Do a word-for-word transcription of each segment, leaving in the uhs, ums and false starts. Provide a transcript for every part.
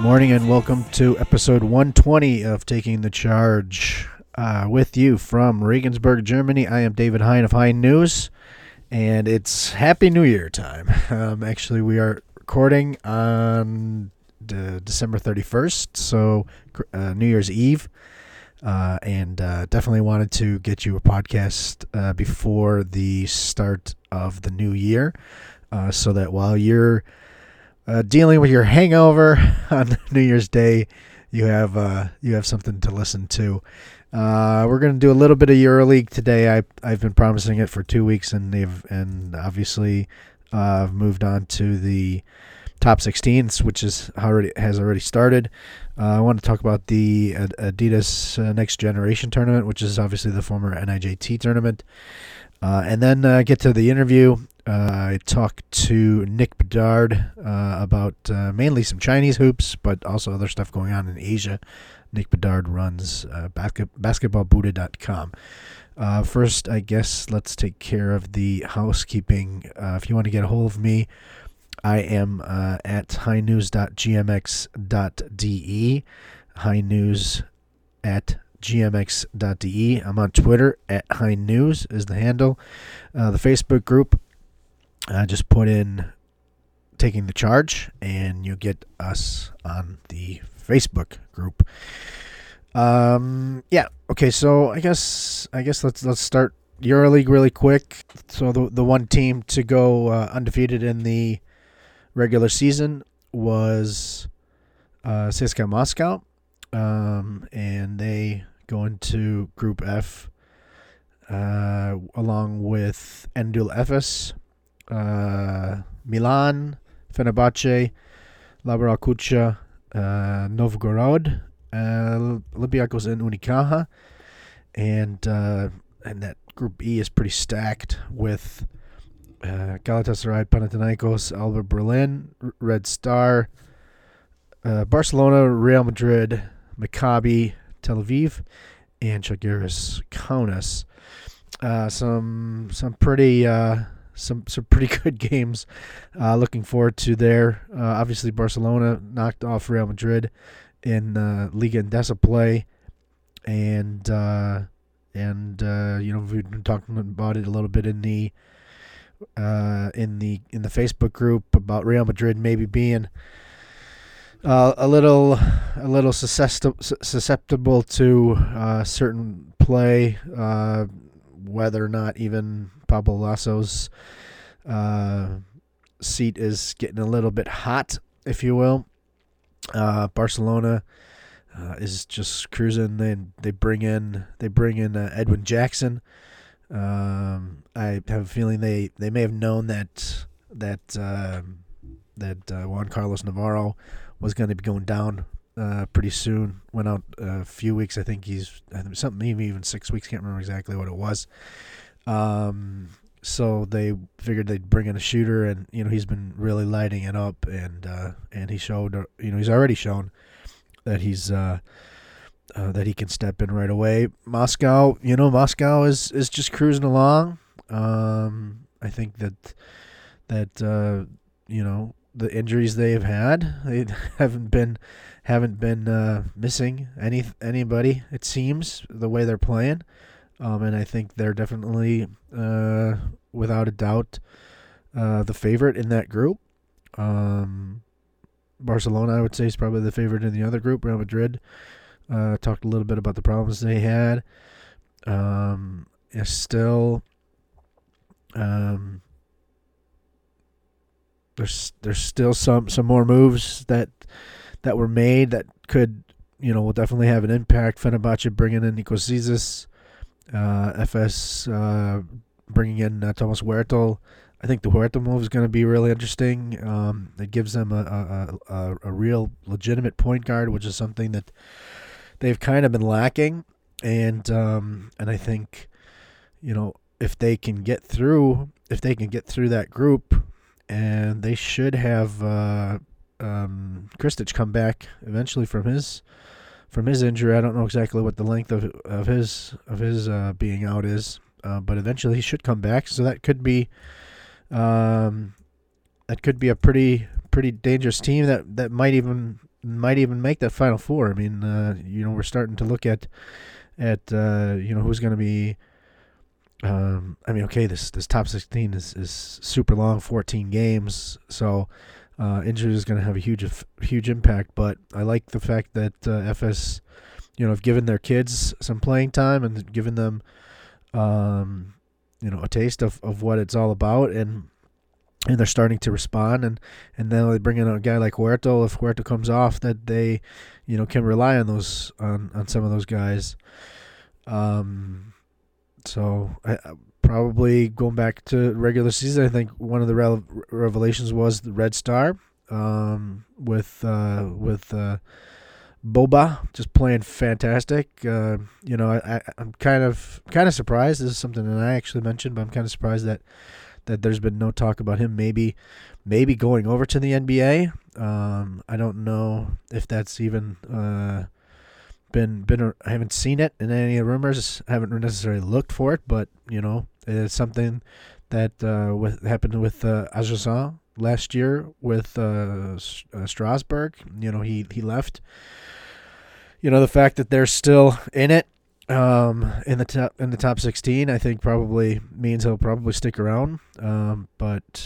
morning and welcome to episode one twenty of Taking the Charge. Uh, with you from Regensburg, Germany, I am David Hein of Hein News, and it's Happy New Year time. Um, actually, we are recording on de- December thirty-first, so uh, New Year's Eve, uh, and uh, definitely wanted to get you a podcast uh, before the start of the new year, uh, so that while you're Uh, dealing with your hangover on New Year's Day, you have uh, you have something to listen to. Uh, we're going to do a little bit of EuroLeague today. I I've been promising it for two weeks, and they've and obviously uh, moved on to the top sixteen, which is already has already started. Uh, I want to talk about the Adidas uh, Next Generation tournament, which is obviously the former N I J T tournament, uh, and then uh, get to the interview. Uh, I talked to Nick Bedard uh, about uh, mainly some Chinese hoops, but also other stuff going on in Asia. Nick Bedard runs uh, basket, basketball buddha dot com. Uh, first, I guess let's take care of the housekeeping. Uh, if you want to get a hold of me, I am uh, at high news dot g m x dot d e, highnews at g m x dot d e. I'm on Twitter at highnews is the handle. Uh, the Facebook group, Uh, just put in Taking the Charge, and you get us on the Facebook group. Um, yeah. Okay. So I guess I guess let's let's start EuroLeague really quick. So the the one team to go uh, undefeated in the regular season was uh, C S K A Moscow, um, and they go into Group F uh, along with Endül Efes, Uh, Milan, Fenerbahce, Labra Kucha, uh, Novgorod, uh, Olympiacos, and Unicaja, and uh, and that Group E is pretty stacked with uh, Galatasaray, Panathinaikos, Alba Berlin, R- Red Star, uh, Barcelona, Real Madrid, Maccabi, Tel Aviv, and Žalgiris Kaunas. Uh, some some pretty. Uh, Some some pretty good games. Uh, looking forward to there. Uh, obviously, Barcelona knocked off Real Madrid in uh, Liga Endesa play, and uh, and uh, you know we've been talking about it a little bit in the uh, in the in the Facebook group about Real Madrid maybe being uh, a little a little susceptible susceptible to uh, certain play, uh, whether or not even Pablo Lasso's uh, seat is getting a little bit hot, if you will. Uh, Barcelona uh, is just cruising. They they bring in they bring in uh, Edwin Jackson. Um, I have a feeling they, they may have known that that uh, that uh, Juan Carlos Navarro was going to be going down uh, pretty soon. Went out a few weeks. I think he's I think something maybe even six weeks. Can't remember exactly what it was. Um, so they figured they'd bring in a shooter, and you know he's been really lighting it up, and uh, and he showed, you know, he's already shown that he's uh, uh, that he can step in right away. Moscow, you know, Moscow is, is just cruising along. Um, I think that that uh, you know the injuries they have had, they haven't been haven't been uh, missing any anybody. It seems the way they're playing. Um, and I think they're definitely, uh, without a doubt, uh, the favorite in that group. Um, Barcelona, I would say, is probably the favorite in the other group. Real Madrid, uh, talked a little bit about the problems they had. Um, is still, um, there's there's still some, some more moves that that were made that could, you know, will definitely have an impact. Fenerbahce bringing in Nikos Zizis. Uh, F S uh, bringing in uh, Thomas Huertel. I think the Huertel move is going to be really interesting. Um, it gives them a, a, a, a real legitimate point guard, which is something that they've kind of been lacking. And um, and I think, you know, if they can get through, if they can get through that group, and they should have uh, um, Kristic come back eventually from his. From his injury. I don't know exactly what the length of of his of his uh, being out is, uh, but eventually he should come back. So that could be, um, that could be a pretty pretty dangerous team that, that might even might even make that Final Four. I mean, uh, you know, we're starting to look at at uh, you know who's going to be. Um, I mean, okay, this this top sixteen is, is super long, fourteen games, so uh, injury is going to have a huge huge impact. But I like the fact that uh, F S, you know, have given their kids some playing time and given them, um, you know, a taste of, of what it's all about, and and they're starting to respond. And, and then they bring in a guy like Huerto. If Huerto comes off, that they, you know, can rely on those on, on some of those guys. Um. So I, probably going back to regular season, I think one of the re- revelations was the Red Star, um, with uh, with uh, Boba just playing fantastic. Uh, you know, I, I, I'm kind of kind of surprised. This is something that I actually mentioned, but I'm kind of surprised that, that there's been no talk about him maybe maybe going over to the N B A. Um, I don't know if that's even. Uh, Been been I haven't seen it in any of the rumors. I haven't necessarily looked for it, but you know, it's something that uh, with happened with uh, Ajasan last year with uh, uh, Strasburg. You know, he he left. You know, the fact that they're still in it, um, in the top in the top sixteen, I think probably means he'll probably stick around. Um, but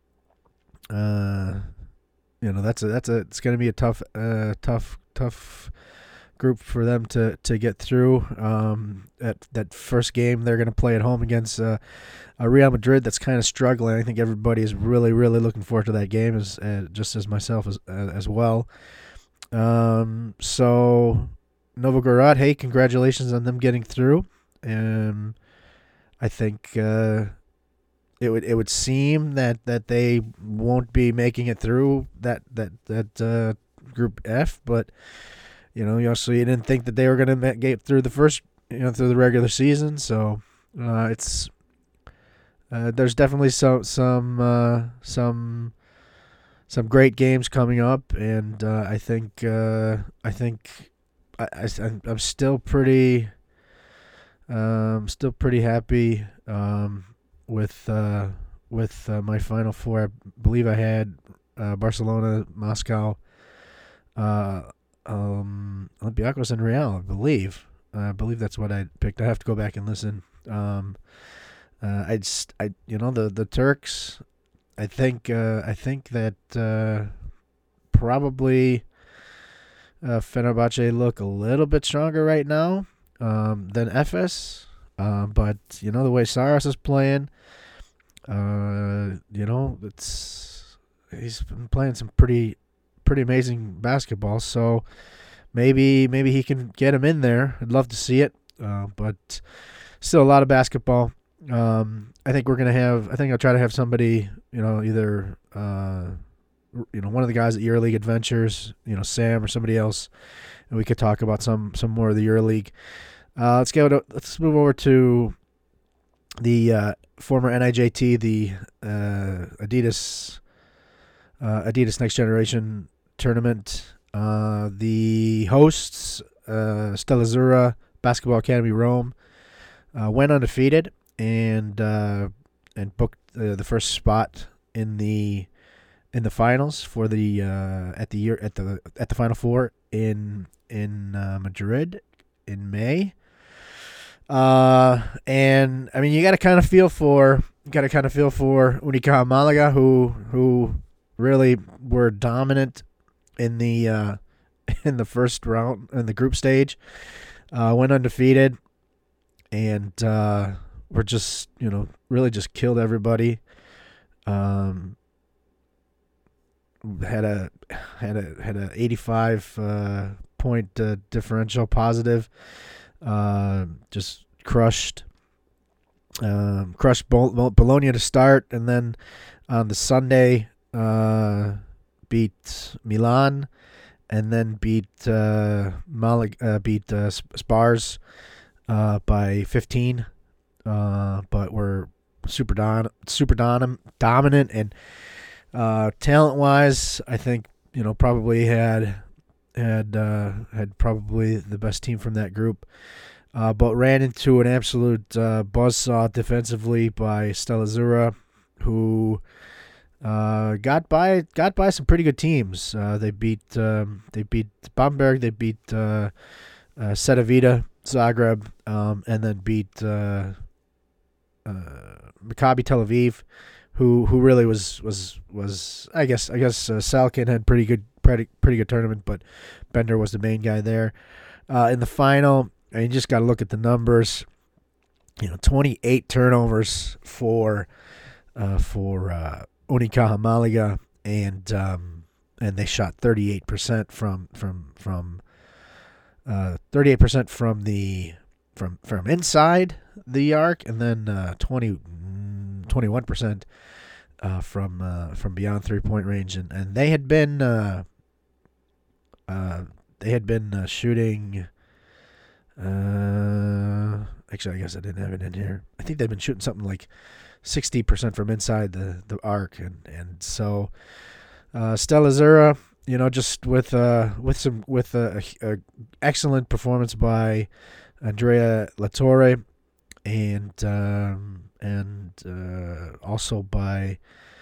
uh, you know, that's a that's a it's going to be a tough uh tough tough. group for them to, to get through. Um, that that first game they're going to play at home against uh, a Real Madrid that's kind of struggling. I think everybody is really really looking forward to that game, as uh, just as myself as uh, as well. Um, so Novogorod, hey, congratulations on them getting through. Um, I think uh, it would it would seem that, that they won't be making it through that that that uh, group F, but. You know, you also you didn't think that they were going to get through the first, you know, through the regular season. So uh, it's uh, there's definitely some some uh, some some great games coming up, and uh, I think uh, I think I, I I'm still pretty um still pretty happy um with uh, with uh, my Final Four. I believe I had uh, Barcelona, Moscow. Uh, Um, Olympiacos and Real, I believe. Uh, I believe that's what I picked. I have to go back and listen. Um, uh, I just, I, you know, the the Turks. I think, uh, I think that uh, probably uh, Fenerbahce look a little bit stronger right now um, than F S. Uh, but you know the way Saras is playing. Uh, you know it's he's been playing some pretty. pretty amazing basketball, so maybe maybe he can get him in there. I'd love to see it, uh, but still a lot of basketball. Um, I think we're gonna have. I think I'll try to have somebody, you know, either uh, you know one of the guys at EuroLeague Adventures, you know, Sam or somebody else, and we could talk about some some more of the EuroLeague. Uh, let's go. To, let's move over to the uh, former N I J T, the uh, Adidas uh, Adidas Next Generation tournament. Uh, the hosts, uh, Stella Azzurra Basketball Academy Rome, uh, went undefeated and uh, and booked uh, the first spot in the in the finals for the uh, at the year at the at the Final Four in in uh, Madrid in May. Uh, and I mean, you got to kind of feel for got to kind of feel for Unicaja Malaga, who who really were dominant in the uh, in the first round in the group stage, uh, went undefeated, and uh, were just you know really just killed everybody. Um, had a had a had a eighty-five uh, point uh, differential positive. Uh, just crushed um, crushed Bologna to start, and then on the Sunday uh, beat Milan, and then beat uh, Malag, uh, beat uh, Spars uh, by fifteen. Uh, but we're super don super don dominant and uh, talent wise, I think you know probably had had uh, had probably the best team from that group. Uh, but ran into an absolute uh, buzzsaw defensively by Stella Azzurra, who Uh, got by got by some pretty good teams. Uh, they beat um, they beat Bamberg. They beat uh, uh, Cedevita Zagreb, um, and then beat uh, uh, Maccabi Tel Aviv, who who really was was was I guess I guess uh, Salkin had pretty good pretty pretty good tournament, but Bender was the main guy there. Uh, in the final, and you just got to look at the numbers. You know, twenty-eight turnovers for uh, for uh, Unicaja Malaga, and um, and they shot thirty-eight percent from from from uh, thirty-eight percent from the from from inside the arc, and then uh, twenty, twenty-one percent uh, from uh, from beyond three point range, and, and they had been uh, uh, they had been uh, shooting. Uh, actually, I guess I didn't have it in here. I think they've been shooting something like sixty percent from inside the, the arc, and and so uh, Stella Zura, you know, just with uh with some with a, a, a excellent performance by Andrea Latorre, and um, and uh, also by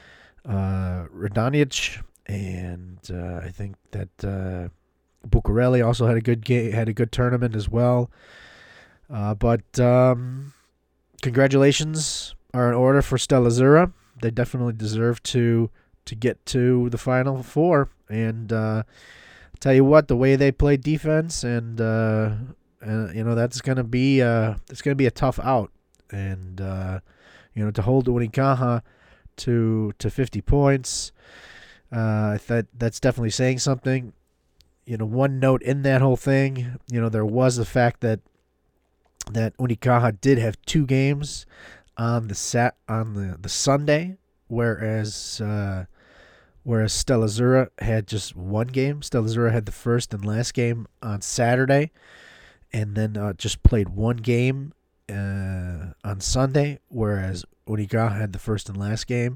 uh, Radonjic, and uh, I think that. Uh, Bucarelli also had a good game, had a good tournament as well. Uh, but um, congratulations are in order for Stella Zura. They definitely deserve to to get to the Final Four. And uh, tell you what, the way they play defense, and uh, uh, you know that's gonna be uh, it's gonna be a tough out. And uh, you know to hold Unicaja to to fifty points, uh, that that's definitely saying something. You know, one note in that whole thing, you know, there was the fact that that Unicaja did have two games on the sat on the, the Sunday, whereas uh, whereas Stella Zura had just one game. Stella Zura had the first and last game on Saturday, and then uh, just played one game uh, on Sunday, whereas Unicaja had the first and last game.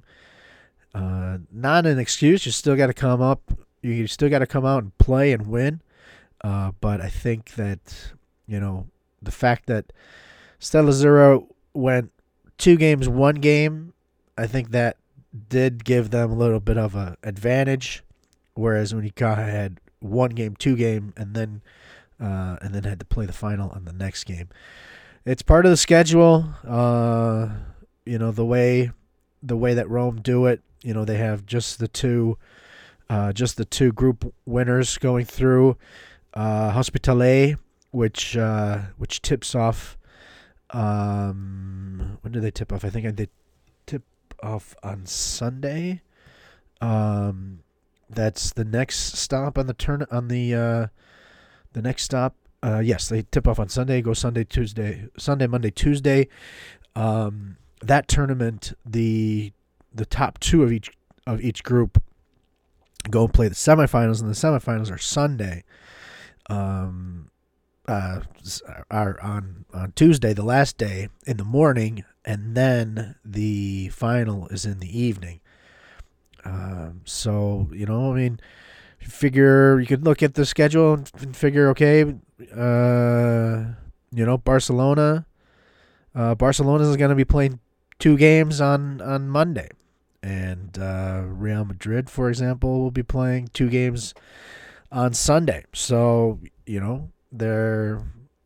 Uh, not an excuse. You still got to come up. You still got to come out and play and win. Uh, but I think that, you know, the fact that Stella Zura went two games, one game, I think that did give them a little bit of an advantage, whereas Unicaja had one game, two game, and then uh, and then had to play the final on the next game. It's part of the schedule. Uh, you know, the way the way that Rome do it. You know, they have just the two. Uh, just the two group winners going through. Uh, Hospitalet, which uh, which tips off. Um, when do they tip off? I think I did tip off on Sunday. Um, that's the next stop on the turn on the uh, the next stop. Uh, yes, they tip off on Sunday. Go Sunday, Tuesday, Sunday, Monday, Tuesday. Um, that tournament, the the top two of each of each group go play the semifinals, and the semifinals are Sunday. Um, uh, are on on Tuesday, the last day, in the morning, and then the final is in the evening. Um, so you know, I mean, you figure you could look at the schedule and figure, okay, uh, you know, Barcelona, uh, Barcelona is going to be playing two games on on Monday. And uh, Real Madrid, for example, will be playing two games on Sunday. So, you know, they're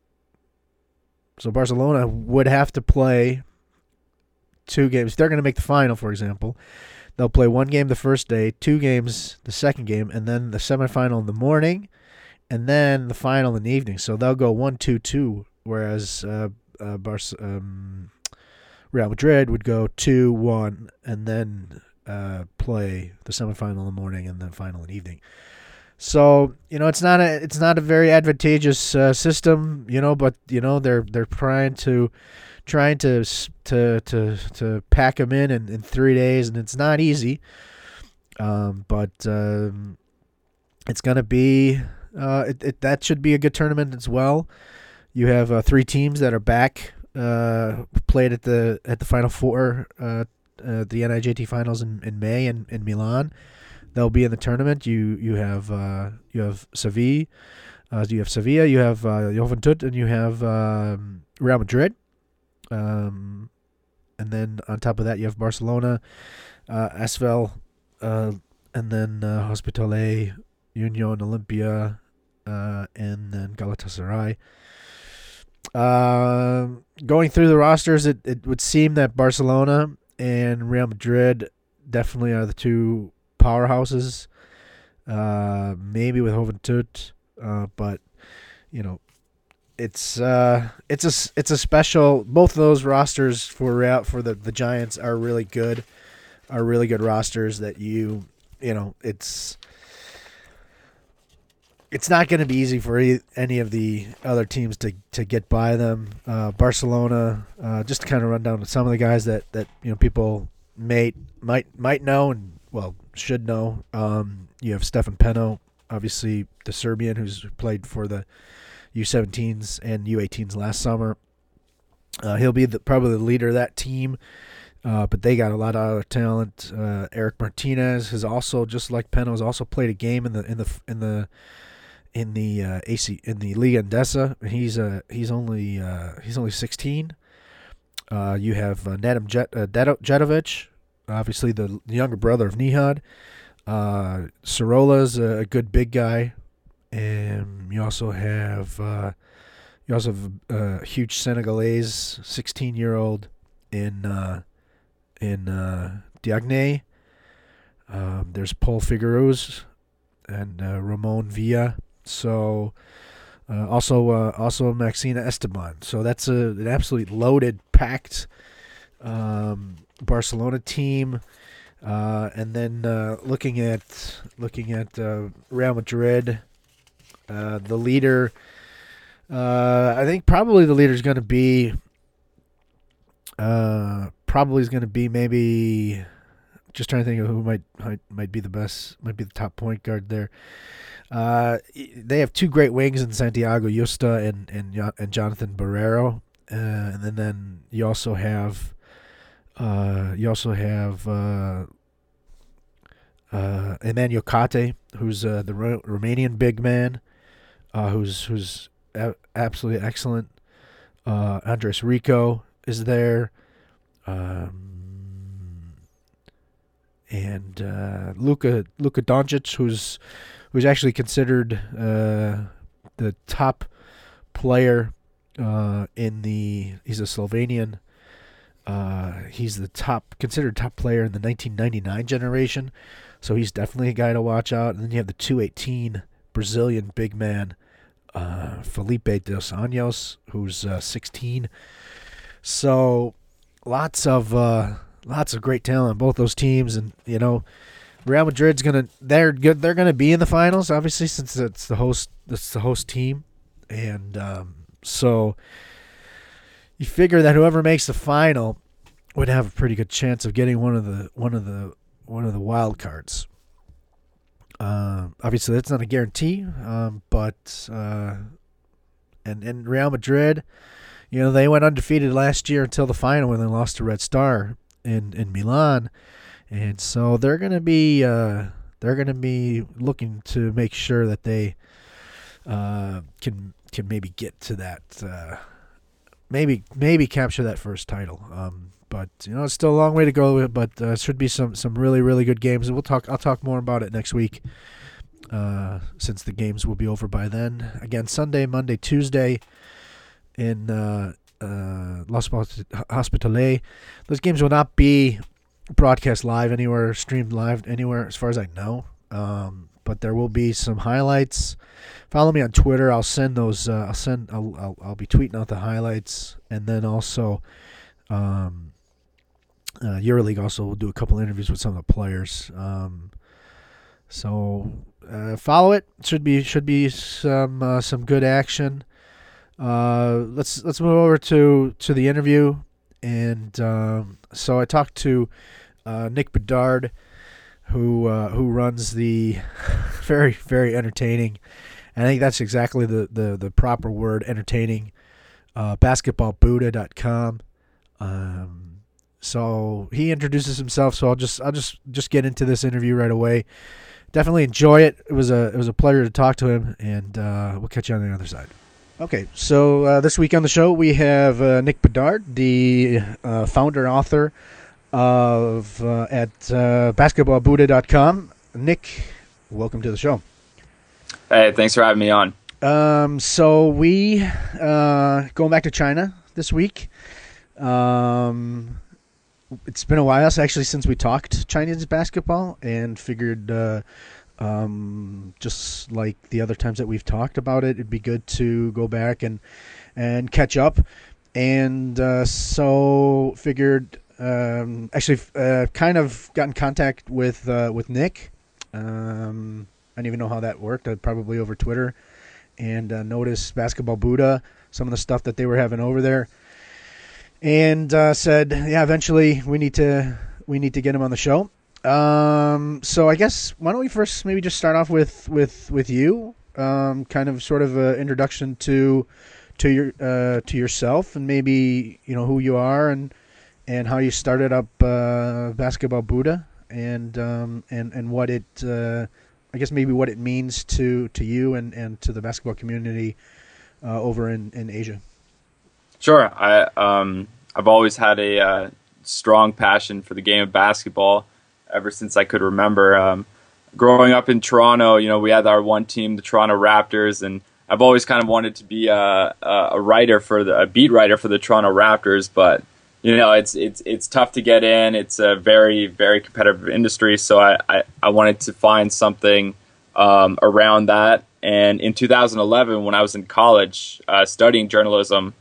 so Barcelona would have to play two games. If they're going to make the final, for example, they'll play one game the first day, two games the second game, and then the semifinal in the morning, and then the final in the evening. So they'll go one, two, two, whereas uh, uh, Barcelona. Um, Real Madrid would go two one and then uh, play the semifinal in the morning and then final in the evening. So you know it's not a it's not a very advantageous uh, system, you know, but you know they're they're trying to trying to to to to pack them in, in in three days, and it's not easy. Um, but um, it's gonna be uh, it, it that should be a good tournament as well. You have uh, three teams that are back. Uh, played at the at the Final Four, uh, uh, the N I J T finals in, in May in, in Milan. They'll be in the tournament. You you have uh, you have Sevilla, uh, you have Sevilla, you have uh, Juventud, and you have um, Real Madrid. Um, and then on top of that, you have Barcelona, uh, Asvel, uh, and then uh, Hospitalet, Union Olympia, uh, and then Galatasaray. Uh, going through the rosters, it, it would seem that Barcelona and Real Madrid definitely are the two powerhouses. Uh, maybe with Juventud, uh, but you know, it's uh, it's a it's a special. Both of those rosters for Real, for the, the Giants are really good, are really good rosters that you you know it's. It's not going to be easy for any of the other teams to, to get by them. Uh, Barcelona, uh, just to kind of run down to some of the guys that, that you know people may might might know and well should know. Um, you have Stefan Peno, obviously the Serbian who's played for the U seventeens and U eighteens last summer. Uh, he'll be the, probably the leader of that team, uh, but they got a lot of other talent. Uh, Eric Martinez has also, just like Peno, has also played a game in the in the in the in the uh, A C in the Liga Endesa. He's uh he's only uh, he's only sixteen. Uh, you have uh, Nedim Jet, uh, Jetovic, obviously the, the younger brother of Nihad. Uh, Sorola's a, a good big guy, and you also have uh, you also have a huge Senegalese sixteen year old in uh, in uh, Diagne. Um, there's Paul Figueroa and uh, Ramon Villa. So uh, also uh, also Maxina Esteban. So that's a, an absolutely loaded, packed um, Barcelona team. Uh, and then uh, looking at looking at uh, Real Madrid, uh, the leader. Uh, I think probably the leader is going to be. Uh, probably is going to be maybe. Just trying to think of who might, might might be the best, might be the top point guard there. Uh, they have two great wings in Santiago Justa and and, and Jonathan Barrero, uh, and then, then you also have uh, you also have uh, uh, Emmanuel Kate, who's uh, the Ro- Romanian big man, uh, who's who's a- absolutely excellent. Uh, Andres Rico is there. Um, And uh, Luka Luka Doncic, who's who's actually considered uh, the top player uh, in the he's a Slovenian. Uh, he's the top considered top player in the nineteen ninety-nine generation, so he's definitely a guy to watch out. And then you have the two eighteen Brazilian big man uh, Felipe dos Anjos, who's uh, sixteen. So lots of. Uh, Lots of great talent on both those teams, and you know, Real Madrid's gonna they're good. They're gonna be in the finals, obviously, since it's the host. It's the host team, and um, so you figure that whoever makes the final would have a pretty good chance of getting one of the one of the one of the wild cards. Uh, obviously, that's not a guarantee, um, but uh, and and Real Madrid, you know, they went undefeated last year until the final when they lost to Red Star in in Milan, and so they're gonna be uh, they're gonna be looking to make sure that they uh, can can maybe get to that uh, maybe maybe capture that first title. Um, but you know, it's still a long way to go. But uh, should be some some really really good games, and we'll talk. I'll talk more about it next week, uh, since the games will be over by then. Again, Sunday, Monday, Tuesday, in. Uh, Uh, Los Hospitalet. Those games will not be broadcast live anywhere, streamed live anywhere, as far as I know. Um, but there will be some highlights. Follow me on Twitter. I'll send those. Uh, I'll send. I'll, I'll. I'll be tweeting out the highlights, and then also, um, uh, EuroLeague also will do a couple interviews with some of the players. Um, so uh, follow it. Should be should be some uh, some good action. Uh, let's let's move over to, to the interview, and um, so I talked to uh, Nick Bedard, who uh, who runs the very very entertaining, and I think that's exactly the, the, the proper word, entertaining, uh, basketball buddha dot com. Um, so he introduces himself. So I'll just I'll just just get into this interview right away. Definitely enjoy it. It was a it was a pleasure to talk to him, and uh, we'll catch you on the other side. Okay, so uh, this week on the show we have uh, Nick Bedard, the uh, founder and author of uh, at uh, basketball buddha dot com. Nick, welcome to the show. Hey, thanks for having me on. Um, so we uh, going back to China this week. Um, it's been a while, actually, since we talked Chinese basketball, and figured uh, um, just like the other times that we've talked about it, it'd be good to go back and and catch up. And uh, so figured, um, actually, uh, kind of got in contact with uh, with Nick. Um, I don't even know how that worked. Uh, probably over Twitter, and uh, noticed Basketball Buddha, some of the stuff that they were having over there, and uh, said, yeah, eventually we need to we need to get him on the show. Um, so I guess why don't we first maybe just start off with with with you, um, kind of sort of an introduction to to your uh, to yourself, and maybe you know who you are and and how you started up uh, Basketball Buddha, and um, and and what it uh, I guess maybe what it means to to you and and to the basketball community uh, over in in Asia. Sure. I, um, I've always had a uh, strong passion for the game of basketball ever since I could remember. Um, growing up in Toronto, you know, we had our one team, the Toronto Raptors, and I've always kind of wanted to be a, a writer for the, a beat writer for the Toronto Raptors, but you know, it's it's it's tough to get in. It's a very, very competitive industry, so I, I, I wanted to find something um, around that. And in two thousand eleven, when I was in college uh, studying journalism,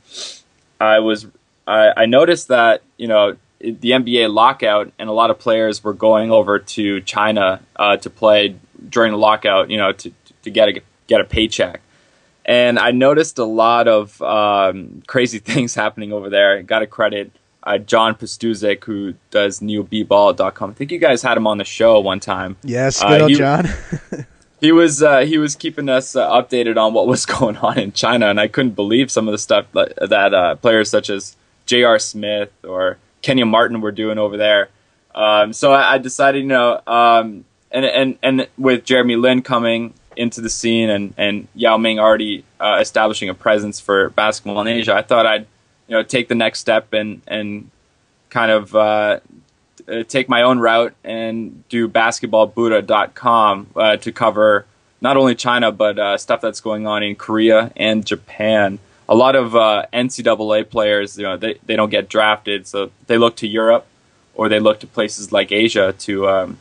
I was I, I noticed that you know the N B A lockout and a lot of players were going over to China uh, to play during the lockout, you know, to to get a get a paycheck. And I noticed a lot of um, crazy things happening over there. Got to credit uh, John Pastuzik, who does neo b ball dot com. I think you guys had him on the show one time. Yes, good uh, old he, John. He was uh, he was keeping us uh, updated on what was going on in China, and I couldn't believe some of the stuff that, that uh, players such as J R. Smith or Kenya Martin were doing over there. Um, so I, I decided, you know, um, and and and with Jeremy Lin coming into the scene and and Yao Ming already uh, establishing a presence for basketball in Asia, I thought I'd you know take the next step and and kind of. Uh, Uh, take my own route and do basketball buddha dot com uh, to cover not only China but uh, stuff that's going on in Korea and Japan. A lot of uh, N C double A players, you know, they, they don't get drafted, so they look to Europe or they look to places like Asia to um,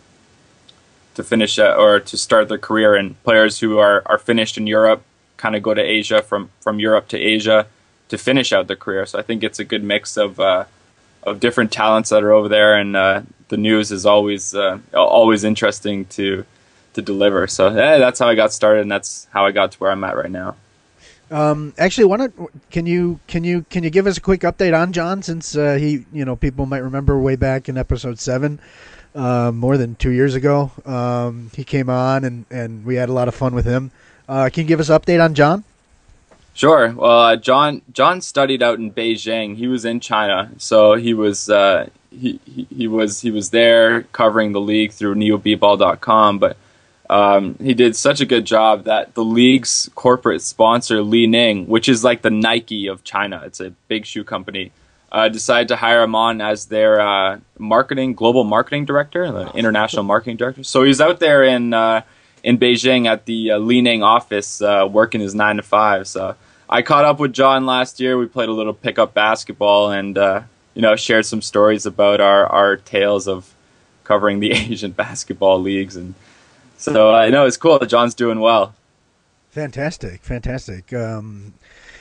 to finish uh, or to start their career. And players who are, are finished in Europe kind of go to Asia, from, from Europe to Asia to finish out their career. So I think it's a good mix of uh, of different talents that are over there, and uh, the news is always uh, always interesting to to deliver. So yeah, that's how I got started, and that's how I got to where I'm at right now. Um, actually, why don't can you can you can you give us a quick update on John, since uh, he you know people might remember way back in episode seven, uh, more than two years ago, um, he came on and, and we had a lot of fun with him. Uh, can you give us an update on John? Sure. Well, uh, John John studied out in Beijing. He was in China, so he was uh, he, he he was he was there covering the league through neo b ball dot com. But um, he did such a good job that the league's corporate sponsor, Li Ning, which is like the Nike of China, it's a big shoe company, uh, decided to hire him on as their uh, marketing global marketing director, the international marketing director. So he's out there in uh, in Beijing at the uh, Li Ning office, uh, working his nine to five. So I caught up with John last year. We played a little pickup basketball and, uh, you know, shared some stories about our, our tales of covering the Asian basketball leagues. And so I uh, know it's cool that John's doing well. Fantastic. Fantastic. Um,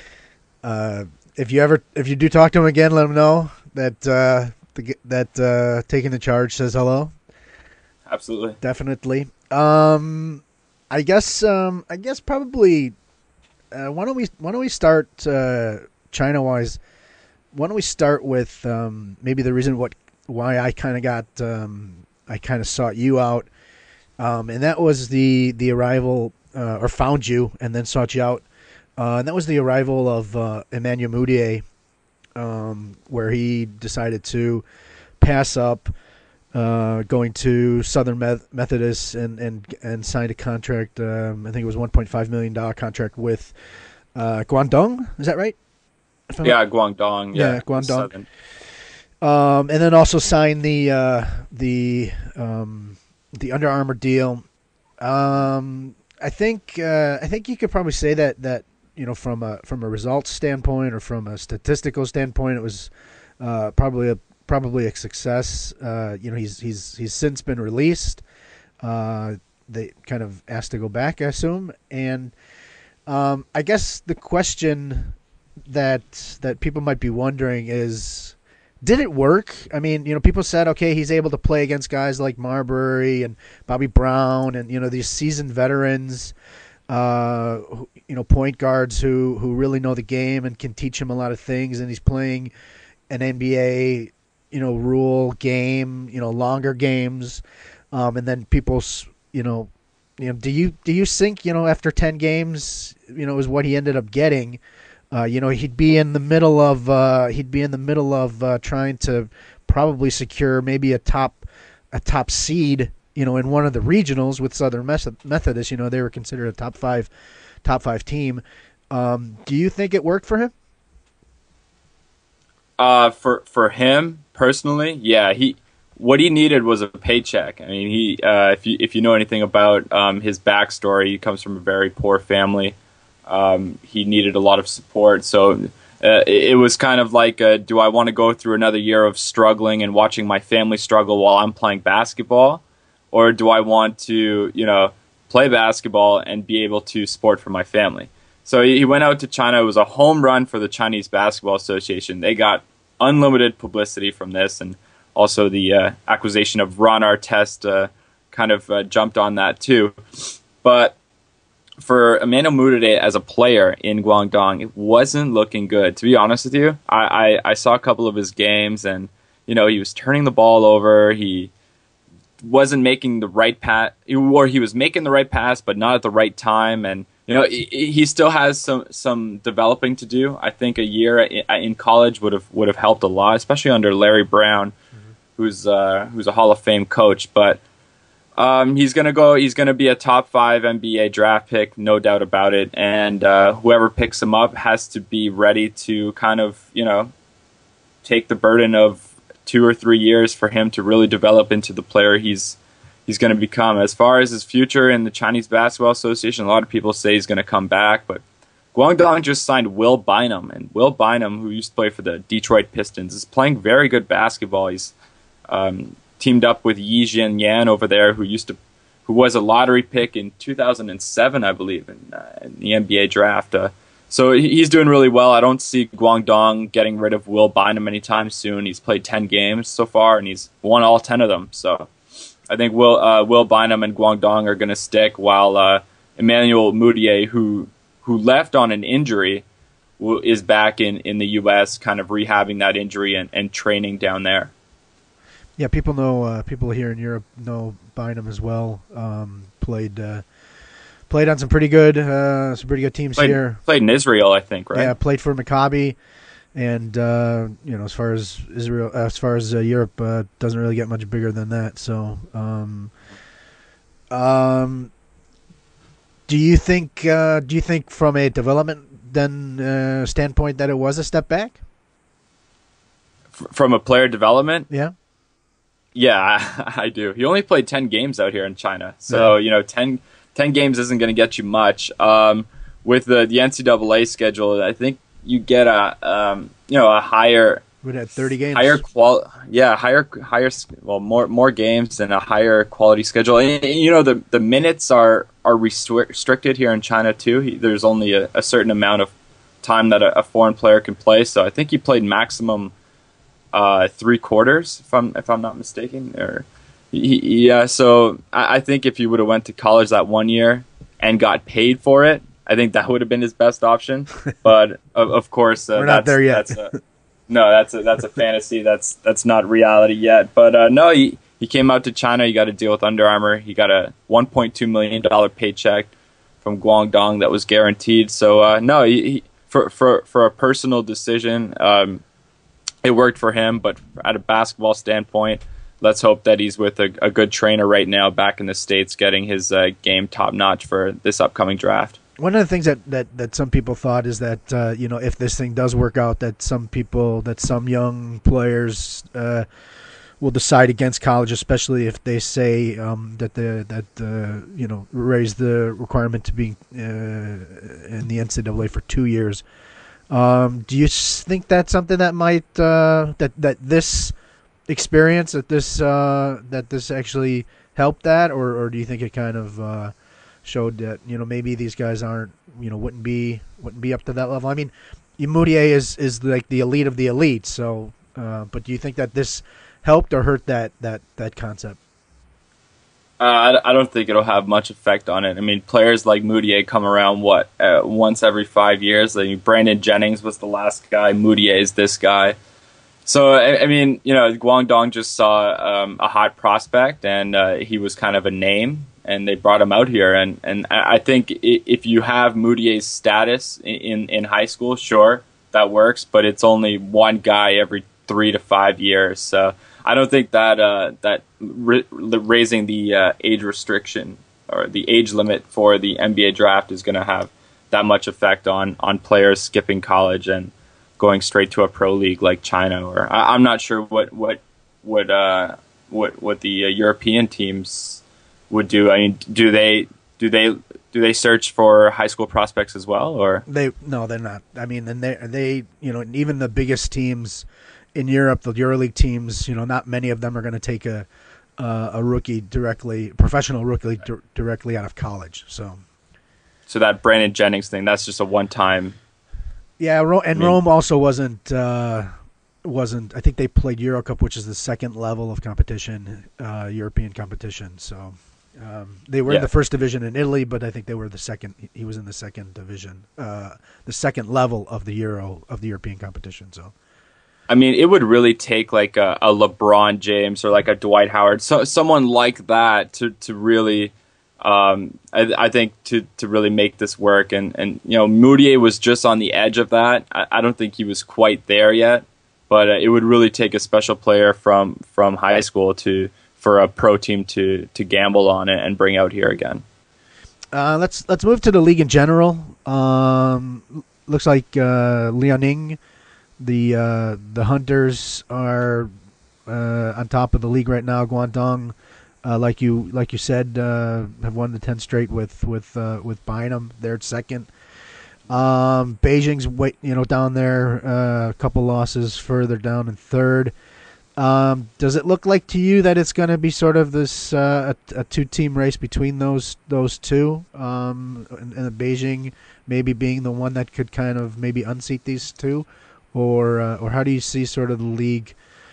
uh, if you ever, if you do talk to him again, let him know that, uh, the, that, uh, Taking the Charge says hello. Absolutely. Definitely. Um, I guess, um, I guess probably, Uh, why don't we why don't we start uh, China wise? Why don't we start with um, maybe the reason what why I kind of got um, I kind of sought you out, um, and that was the the arrival uh, or found you and then sought you out, uh, and that was the arrival of uh, Emmanuel Mudiay, um, where he decided to pass up uh, going to Southern Methodist and, and, and signed a contract. Um, I think it was one point five million dollars contract with uh, Guangdong. Is that right? Yeah, Guangdong. Yeah, yeah Guangdong. Um, and then also signed the uh, the um, the Under Armour deal. Um, I think uh, I think you could probably say that that you know from a from a results standpoint or from a statistical standpoint, it was uh, probably a probably a success. Uh, you know, he's he's he's since been released. Uh, they kind of asked to go back, I assume, and um, I guess the question that that people might be wondering is, did it work? I mean, you know, people said, okay, he's able to play against guys like Marbury and Bobby Brown and, you know, these seasoned veterans, uh, who, you know, point guards who, who really know the game and can teach him a lot of things. And he's playing an N B A, you know, rule game, you know, longer games. Um, and then people's, you know, you know, do you, do you think, you know, after ten games, you know, is what he ended up getting? Uh, you know, he'd be in the middle of uh, he'd be in the middle of uh, trying to probably secure maybe a top a top seed. You know, in one of the regionals with Southern Methodist. You know, they were considered a top five top five team. Um, do you think it worked for him? Uh, for for him personally, yeah. He what he needed was a paycheck. I mean, he uh, if you if you know anything about um, his backstory, he comes from a very poor family. Um, he needed a lot of support, so uh, it, it was kind of like, uh, do I want to go through another year of struggling and watching my family struggle while I'm playing basketball, or do I want to, you know, play basketball and be able to support for my family? So he, he went out to China. It was a home run for the Chinese Basketball Association. They got unlimited publicity from this, and also the uh, acquisition of Ron Artest uh, kind of uh, jumped on that too. But for Emmanuel Mudiay as a player in Guangdong, it wasn't looking good. To be honest with you, I, I, I saw a couple of his games, and you know, he was turning the ball over. He wasn't making the right pass, or he was making the right pass, but not at the right time. And you know, he, he still has some some developing to do. I think a year in college would have would have helped a lot, especially under Larry Brown, mm-hmm. who's uh, who's a Hall of Fame coach, but. Um, he's gonna go. He's gonna be a top five N B A draft pick, no doubt about it. And uh, whoever picks him up has to be ready to kind of, you know, take the burden of two or three years for him to really develop into the player he's he's going to become. As far as his future in the Chinese Basketball Association, a lot of people say he's going to come back, but Guangdong just signed Will Bynum, and Will Bynum, who used to play for the Detroit Pistons, is playing very good basketball. He's um, teamed up with Yi Jianyan over there, who used to, who was a lottery pick in two thousand seven, I believe, in, uh, in the N B A draft. Uh, so he's doing really well. I don't see Guangdong getting rid of Will Bynum anytime soon. He's played ten games so far, and he's won all ten of them. So I think Will uh, Will Bynum and Guangdong are going to stick, while uh, Emmanuel Mudiay, who who left on an injury, is back in, in the U S, kind of rehabbing that injury and, and training down there. Yeah, people know. Uh, people here in Europe know Bynum as well. Um, played uh, played on some pretty good uh, some pretty good teams played, here. Played in Israel, I think, right? Yeah, played for Maccabi, and uh, you know, as far as Israel, as far as uh, Europe, uh, doesn't really get much bigger than that. So, um, um, do you think? Uh, do you think from a development then uh, standpoint that it was a step back? F- from a player development, yeah. Yeah, I, I do. He only played ten games out here in China. So, yeah. you know, ten, ten games isn't going to get you much. Um, with the, the N C double A schedule, I think you get a, um, you know, a higher... Would have thirty games. Higher qual, yeah, higher, higher, well, more more games and a higher quality schedule. And, you know, the, the minutes are, are restricted here in China, too. He, there's only a, a certain amount of time that a, a foreign player can play. So I think he played maximum... Uh, three quarters, if I'm if I'm not mistaken, or he, yeah. So I, I think if he would have went to college that one year and got paid for it, I think that would have been his best option. But of, of course, uh, we're that's, not there yet. That's a, no, that's a, that's a fantasy. That's that's not reality yet. But uh, no, he he came out to China. He got a deal with Under Armour. He got a one point two million dollar paycheck from Guangdong that was guaranteed. So uh, no, he, he, for for for a personal decision. Um, It worked for him, but at a basketball standpoint, let's hope that he's with a, a good trainer right now back in the States, getting his uh, game top-notch for this upcoming draft. one of the things that, that, that some people thought is that uh, you know, if this thing does work out, that some people, that some young players uh, will decide against college, especially if they say um, that the that uh, you know, raise the requirement to be uh, in the N C double A for two years. Um, do you s- think that's something that might uh, that that this experience that this uh, that this actually helped that, or, or do you think it kind of uh, showed that, you know, maybe these guys aren't, you know, wouldn't be wouldn't be up to that level? I mean, Moutier is is like the elite of the elite. So, uh, but do you think that this helped or hurt that that that concept? Uh, I, I don't think it'll have much effect on it. I mean, players like Moutier come around, what, uh, once every five years? I mean, Brandon Jennings was the last guy. Moutier is this guy. So, I, I mean, you know, Guangdong just saw um, a hot prospect, and uh, he was kind of a name, and they brought him out here. And, and I think if you have Moutier's status in, in high school, sure, that works, but it's only one guy every three to five years. So I don't think that uh, that ra- raising the uh, age restriction or the age limit for the N B A draft is going to have that much effect on on players skipping college and going straight to a pro league like China. Or I, I'm not sure what what what uh, what what the uh, European teams would do. I mean, do they do they do they search for high school prospects as well? Or They no, they're not. I mean, and they they you know, even the biggest teams in Europe, the EuroLeague teams, you know, not many of them are going to take a uh, a rookie directly, professional rookie di- directly out of college. So, so that Brandon Jennings thing, that's just a one time. yeah, Ro- and I mean, Rome also wasn't uh, wasn't. I think they played Eurocup, which is the second level of competition, uh, European competition. So. Um, they were yeah. in the first division in Italy, but I think they were the second. He was in the second division, uh, the second level of the Euro of the European competition. So, I mean, it would really take like a, a LeBron James or like a Dwight Howard, so someone like that to to really, um, I, I think to, to really make this work. And, and you know, Moutier was just on the edge of that. I, I don't think he was quite there yet, but uh, it would really take a special player from from high school to for a pro team to to gamble on it and bring out here again. uh, let's let's move to the league in general. Um, looks like uh, Liaoning, the uh, the Hunters are uh, on top of the league right now. Guangdong, uh, like you like you said, uh, have won the ten straight with with uh, with Bynum. They're at second. Um, Beijing's wait, you know, down there, uh, a couple losses further down in third. Um, does it look like to you that it's going to be sort of this uh, a, a two-team race between those those two, um, and, and Beijing maybe being the one that could kind of maybe unseat these two, or uh, or how do you see sort of the league?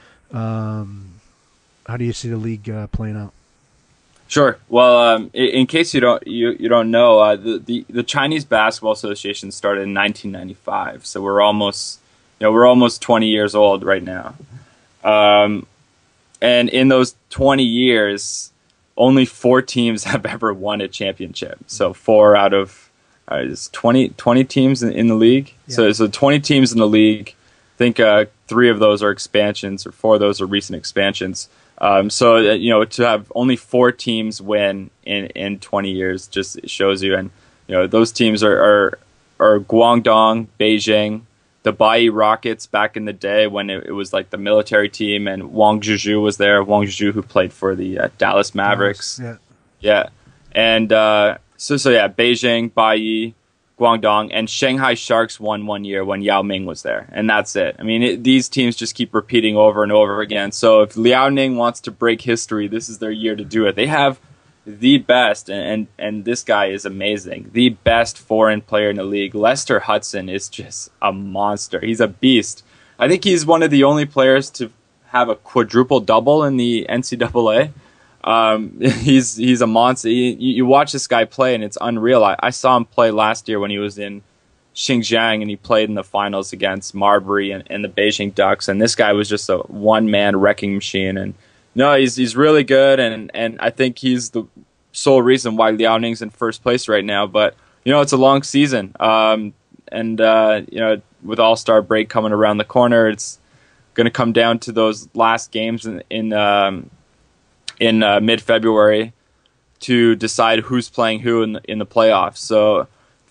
Um, how do you see the league uh, playing out? Sure. Well, um, in, in case you don't you, you don't know, uh, the, the the Chinese Basketball Association started in nineteen ninety-five, so we're almost you know we're almost twenty years old right now. Um, and in those twenty years, only four teams have ever won a championship. So four out of uh, it's twenty, twenty teams in, in the league. Yeah. So so twenty teams in the league. I think uh, three of those are expansions, or four of those are recent expansions. Um, so uh, you know, to have only four teams win in, in twenty years just shows you. And you know, those teams are are, are Guangdong, Beijing, the Bai Rockets back in the day when it, it was like the military team, and Wang Zhizhu was there. Wang Zhizhu, who played for the uh, Dallas Mavericks. Yeah. Yeah. And uh, so, so yeah, Beijing, Bai, Guangdong, and Shanghai Sharks won one year when Yao Ming was there. And that's it. I mean, it, these teams just keep repeating over and over again. So if Liao Ning wants to break history, this is their year to do it. They have the best, and, and and this guy is amazing, the best foreign player in the league. Lester Hudson is just a monster. He's a beast. I think he's one of the only players to have a quadruple double in the N C double A. Um, he's he's a monster. He, you, you watch this guy play, and it's unreal. I, I saw him play last year when he was in Xinjiang, and he played in the finals against Marbury and, and the Beijing Ducks, and this guy was just a one-man wrecking machine. And no, he's he's really good, and, and I think he's the sole reason why Liao Ning's in first place right now. But you know, it's a long season, um, and uh, you know, with All-Star break coming around the corner, it's going to come down to those last games in in, um, in uh, mid-February to decide who's playing who in the, in the playoffs. So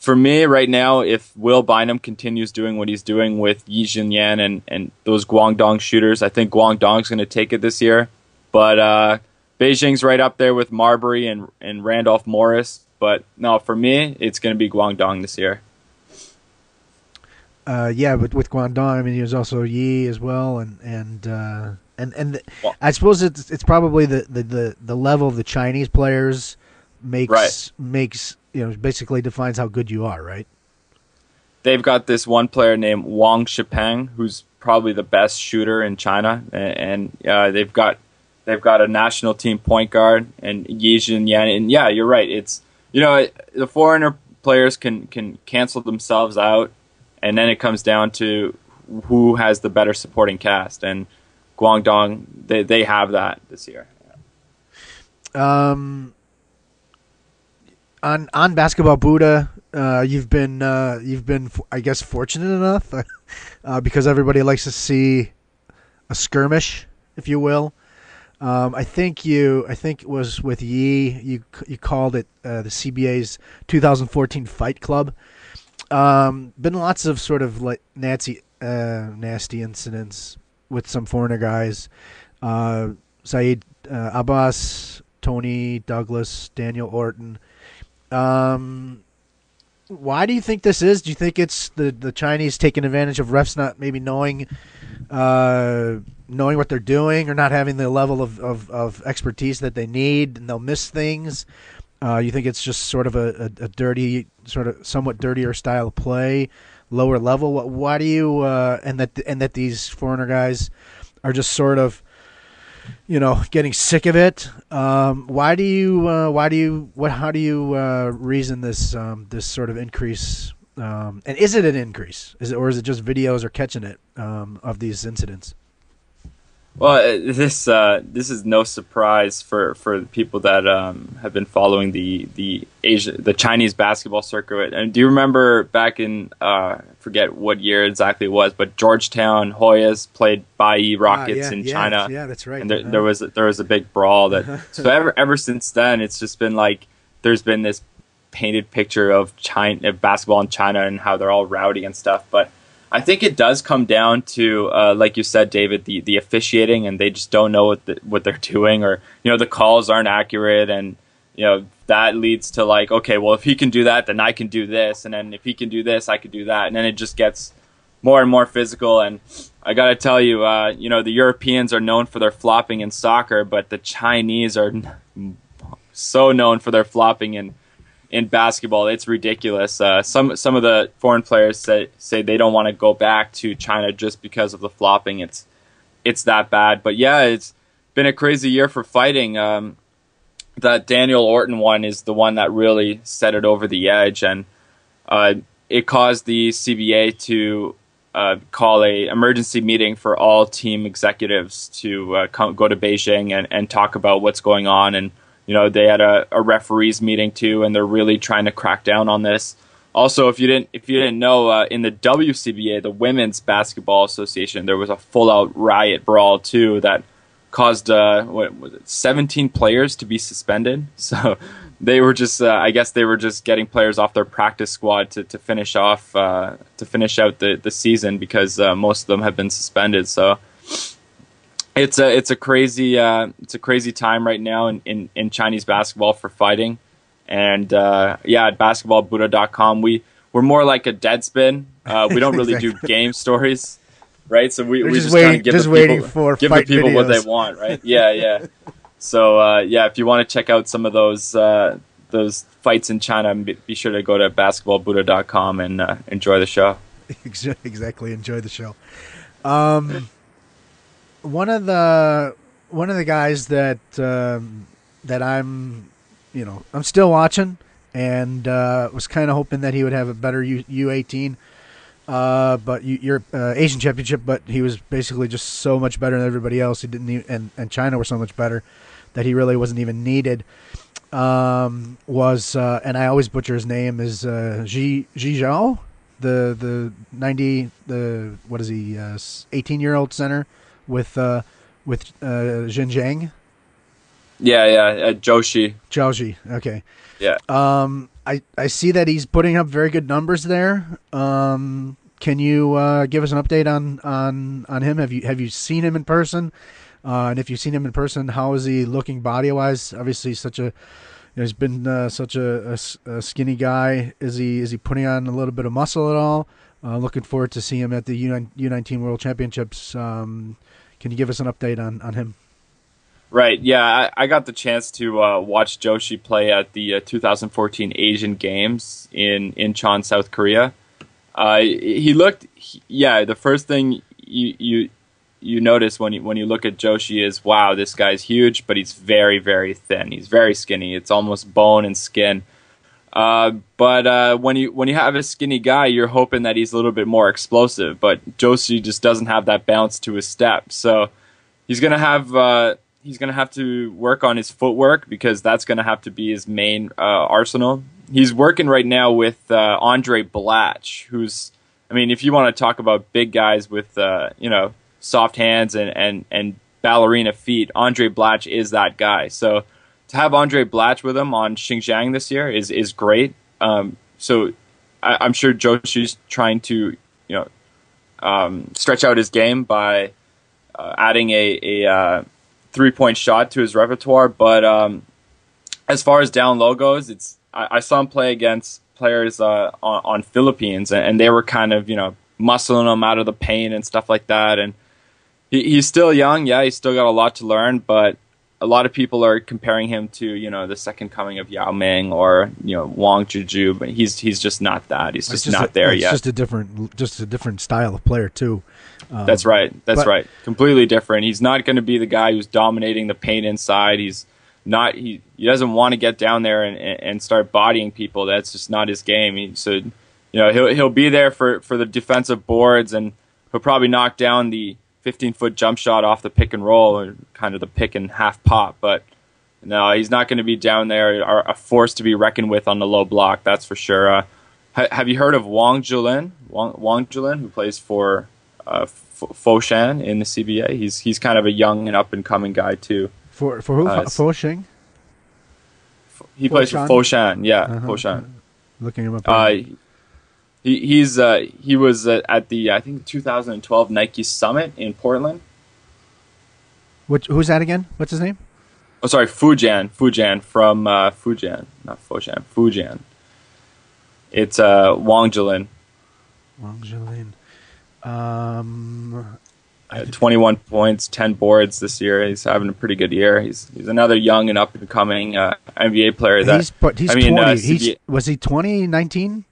for me right now, if Will Bynum continues doing what he's doing with Yi Jianyan and, and those Guangdong shooters, I think Guangdong's going to take it this year. But uh, Beijing's right up there with Marbury and, and Randolph Morris. But no, for me, it's going to be Guangdong this year. Uh, yeah, but with Guangdong, I mean, there's also Yi as well, and and uh, and and the, well, I suppose it's it's probably the, the, the, the level of the Chinese players makes right. makes you know basically defines how good you are, right? They've got this one player named Wang Shipeng, who's probably the best shooter in China, and, and uh, they've got they've got a national team point guard and Yi Jianyan, and yeah, you're right. It's you know the foreigner players can can cancel themselves out. And then it comes down to who has the better supporting cast, and Guangdong they they have that this year. Um, on on Basketball Buddha, uh, you've been uh, you've been I guess fortunate enough uh, because everybody likes to see a skirmish, if you will. Um, I think you I think it was with Yi you you called it uh, the C B A's two thousand fourteen Fight Club. Um, been lots of sort of like nasty, uh, nasty incidents with some foreigner guys. Uh, Saeed uh, Abbas, Tony Douglas, Daniel Orton. Um, why do you think this is? Do you think it's the, the Chinese taking advantage of refs not maybe knowing uh, knowing what they're doing or not having the level of, of, of expertise that they need, and they'll miss things? Uh, you think it's just sort of a, a, a dirty, sort of somewhat dirtier style of play, lower level? Why do you uh, and that and that these foreigner guys are just sort of, you know, getting sick of it? Um, why do you? Uh, why do you? What? How do you uh, reason this um, this sort of increase? Um, and is it an increase? Is it or is it just videos are catching it um, of these incidents? Well, this uh, this is no surprise for, for people that um, have been following the the Asia the Chinese basketball circuit. And do you remember back in uh, I forget what year exactly it was, but Georgetown Hoyas played Bai Rockets ah, yeah, in yeah, China. Yeah, that's right. And there, uh-huh. there was there was a big brawl that. So ever ever since then, it's just been like there's been this painted picture of China of basketball in China and how they're all rowdy and stuff, but. I think it does come down to, uh, like you said, David, the, the officiating, and they just don't know what the, what they're doing, or you know the calls aren't accurate, and you know that leads to like, okay, well if he can do that, then I can do this, and then if he can do this, I can do that, and then it just gets more and more physical. And I gotta tell you, uh, you know the Europeans are known for their flopping in soccer, but the Chinese are so known for their flopping in. In basketball, it's ridiculous. Uh, some some of the foreign players say say they don't want to go back to China just because of the flopping. It's it's that bad. But yeah, it's been a crazy year for fighting. Um, that Daniel Orton one is the one that really set it over the edge, and uh, it caused the C B A to uh, call a emergency meeting for all team executives to uh, come, go to Beijing and, and talk about what's going on. And you know, they had a, a referees meeting too, and they're really trying to crack down on this. Also, if you didn't if you didn't know, uh, in the W C B A, the Women's Basketball Association, there was a full out riot brawl too that caused uh, what was it, seventeen players to be suspended. So they were just, uh, I guess, they were just getting players off their practice squad to, to finish off uh, to finish out the, the season because uh, most of them have been suspended. So. It's a it's a crazy uh, it's a crazy time right now in, in, in Chinese basketball for fighting, and uh, yeah, at basketball buddha dot com we we're more like a Deadspin. Uh, we don't really exactly. do game stories, right? So we we just, just waiting, kind of give just the waiting people for give the fight people videos. what they want, right? Yeah, yeah. So uh, yeah, if you want to check out some of those uh, those fights in China, be, be sure to go to basketball buddha dot com and uh, enjoy the show. Exactly, enjoy the show. Um. One of the one of the guys that um, that I'm, you know, I'm still watching, and uh, was kind of hoping that he would have a better U eighteen, uh, but you, your uh, Asian Championship. But he was basically just so much better than everybody else. He didn't, even, and and China were so much better that he really wasn't even needed. Um, was uh, and I always butcher his name is uh, Ji Ji Zhao, the the ninety the what is he eighteen year old center. With uh, with uh, Xinjiang, Yeah, yeah, uh, Joshi. Zhaoji. Okay. Yeah. Um, I, I see that he's putting up very good numbers there. Um, can you uh, give us an update on, on, on him? Have you have you seen him in person? Uh, and if you've seen him in person, how is he looking body wise? Obviously, such a you know, he's been uh, such a, a, a skinny guy. Is he is he putting on a little bit of muscle at all? Uh, looking forward to see him at the U nineteen World Championships. Um, can you give us an update on, on him? Right. Yeah, I, I got the chance to uh, watch Joshi play at the uh, two thousand fourteen Asian Games in Incheon, South Korea. Uh, he looked. He, yeah, the first thing you you you notice when you when you look at Joshi is, wow, this guy's huge, but he's very very thin. He's very skinny. It's almost bone and skin. Uh, but uh, when you when you have a skinny guy, you're hoping that he's a little bit more explosive. But Joshi just doesn't have that bounce to his step, so he's gonna have. Uh, He's going to have to work on his footwork because that's going to have to be his main uh, arsenal. He's working right now with uh, Andre Blatch, who's, I mean, if you want to talk about big guys with, uh, you know, soft hands and, and, and ballerina feet, Andre Blatch is that guy. So to have Andre Blatch with him on Xinjiang this year is, is great. Um, so I, I'm sure Joshi's trying to, you know, um, stretch out his game by uh, adding a, a uh, three-point shot to his repertoire, but um, as far as down low goes, it's I, I saw him play against players uh, on, on Philippines, and, and they were kind of you know muscling him out of the paint and stuff like that. And he, he's still young, yeah, he's still got a lot to learn, but a lot of people are comparing him to you know the second coming of Yao Ming or you know Wang Juju, but he's he's just not that. He's just, just not a, there it's yet. It's just a different, just a different style of player too. Um, That's right. That's but, right. Completely different. He's not going to be the guy who's dominating the paint inside. He's not. He, he doesn't want to get down there and, and start bodying people. That's just not his game. He, so you know he'll he'll be there for, for the defensive boards, and he'll probably knock down the fifteen foot jump shot off the pick and roll, or kind of the pick and half pop. But no, he's not going to be down there, or a force to be reckoned with on the low block. That's for sure. Uh, ha, have you heard of Wang Julin? Wang, Wang Julin, who plays for Uh, Foshan in the C B A. He's he's kind of a young and up and coming guy too. For for who? Uh, Foshing? He plays for Foshan. Yeah, uh-huh. Foshan. Looking him up. Uh, he he's uh, he was uh, at the I think two thousand twelve Nike Summit in Portland. Which who's that again? What's his name? Oh, sorry, Fujian. Fujian from uh, Fujian, not Foshan. Fujian. It's uh, Wang Julin. Wang Julin. Um, uh, twenty-one points, ten boards this year. He's having a pretty good year. He's he's another young and up and coming uh, N B A player. That he's, but he's I mean, twenty. Uh, he's, was he twenty, nineteen?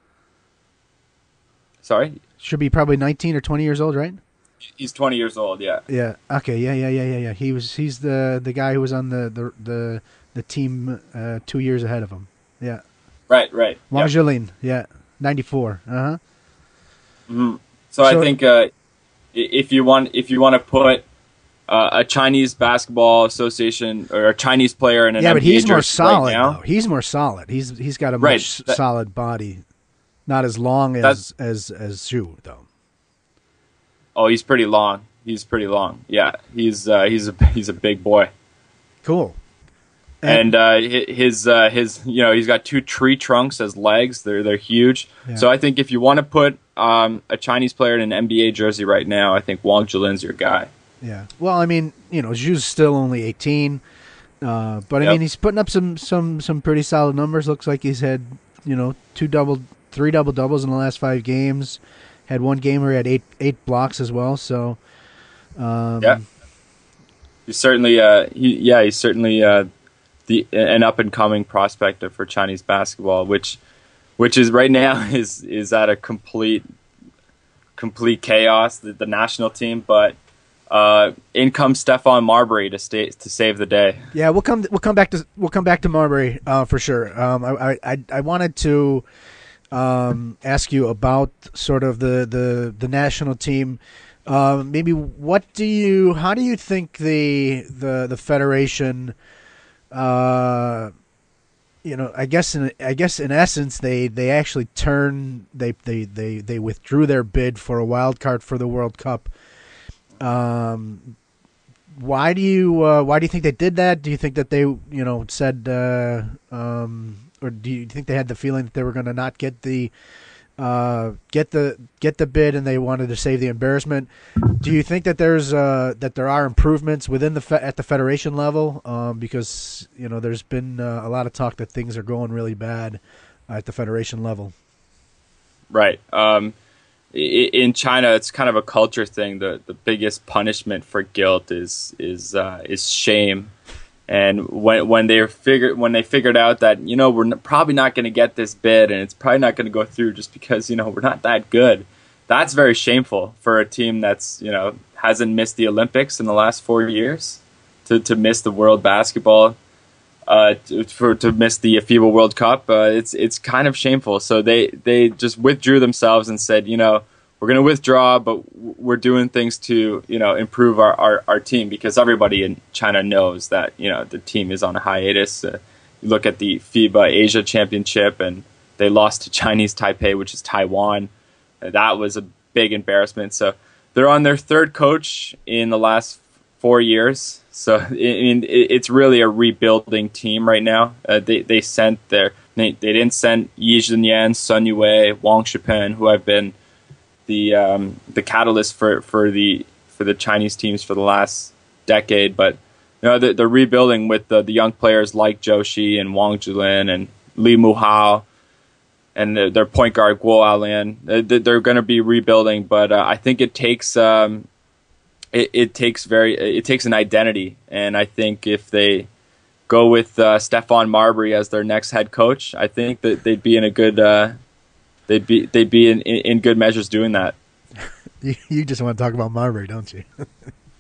Sorry, should be probably nineteen or twenty years old, right? He's twenty years old. Yeah. Yeah. Okay. Yeah. Yeah. Yeah. Yeah. Yeah. He was. He's the the guy who was on the the the, the team uh, two years ahead of him. Yeah. Right. Right. Wang yep. Julin. Yeah. ninety-four. Uh huh. Mm-hmm. So, so I think uh, if you want if you want to put uh, a Chinese Basketball Association or a Chinese player in an yeah, N B A but he's more solid. Right now, though. He's more solid. He's he's got a right. much that, solid body, not as long as as as Zhu though. Oh, he's pretty long. He's pretty long. Yeah, he's uh, he's a he's a big boy. Cool. And, and uh, his uh, his you know he's got two tree trunks as legs. They're they're huge. Yeah. So I think if you want to put um, a Chinese player in an N B A jersey right now, I think Wang Julin's your guy. Yeah. Well, I mean, you know, Zhu's still only eighteen, uh, but I yep. mean, he's putting up some some some pretty solid numbers. Looks like he's had you know two double, three double doubles in the last five games. Had one game where he had eight eight blocks as well. So um, yeah, he's certainly uh, he yeah he's certainly. Uh, The, an up and coming prospect for Chinese basketball, which, which is right now is is at a complete, complete chaos. The, the national team, but uh, in comes Stephon Marbury to stay to save the day. Yeah, we'll come we'll come back to we'll come back to Marbury uh, for sure. Um, I, I I wanted to um, ask you about sort of the the, the national team. Uh, maybe what do you how do you think the the the federation Uh, you know, I guess in I guess in essence they, they actually turned they, they, they, they withdrew their bid for a wild card for the World Cup. Um, why do you uh, why do you think they did that? Do you think that they you know said uh, um, or do you think they had the feeling that they were going to not get the uh, get the get the bid and they wanted to save the embarrassment? Do you think that there's uh, that there are improvements within the fe- at the federation level? Um, because you know there's been uh, a lot of talk that things are going really bad at the federation level. Right. Um, in China, it's kind of a culture thing. The the biggest punishment for guilt is is uh, is shame. And when when they figured when they figured out that you know we're n- probably not going to get this bid and it's probably not going to go through just because you know we're not that good, that's very shameful for a team that's you know hasn't missed the Olympics in the last four years, to to miss the World Basketball, uh, to, for to miss the FIBA World Cup. Uh, it's it's kind of shameful. So they they just withdrew themselves and said, you know. We're going to withdraw, but we're doing things to, you know, improve our, our, our team, because everybody in China knows that, you know, the team is on a hiatus. Uh, you look at the FIBA Asia Championship, and they lost to Chinese Taipei, which is Taiwan. Uh, that was a big embarrassment. So they're on their third coach in the last four years. So I mean, it's really a rebuilding team right now. Uh, they they sent their they, they didn't send Yi Zhenyan, Sun Yue, Wang Shipen, who have been the um, the catalyst for, for the for the Chinese teams for the last decade, but you know they're, they're rebuilding with the, the young players like Zhou Shi and Wang Zhilin and Li Muhao, and the, their point guard Guo Alan. They're, they're going to be rebuilding, but uh, I think it takes um, it, it takes very it takes an identity, and I think if they go with uh, Stephon Marbury as their next head coach, I think that they'd be in a good. Uh, They'd be they'd be in, in good measures doing that. you, you just want to talk about Marbury, don't you? it,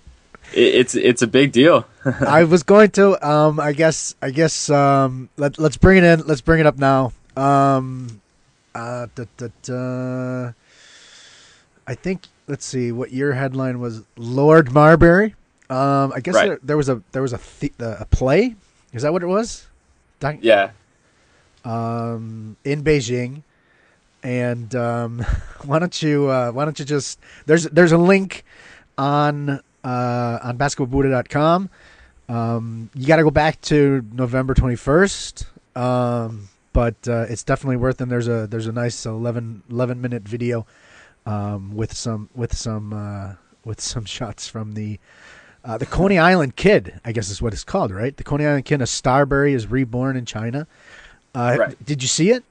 it's it's a big deal. I was going to. Um, I guess I guess um, let let's bring it in. Let's bring it up now. Um, uh, da, da, da. I think let's see what your headline was. Lord Marbury. Um, I guess right. there, there was a there was a th- a play. Is that what it was? Doc- yeah. Um, in Beijing. And um, why don't you uh, why don't you just there's there's a link on uh, on basketball buddha dot com. Um, you got to go back to November twenty-first, um, but uh, it's definitely worth it. And there's a there's a nice eleven, eleven minute video um, with some with some uh, with some shots from the uh, the Coney Island Kid, I guess is what it's called, right? The Coney Island Kid, a Starbury, is reborn in China. Uh, right. Did you see it?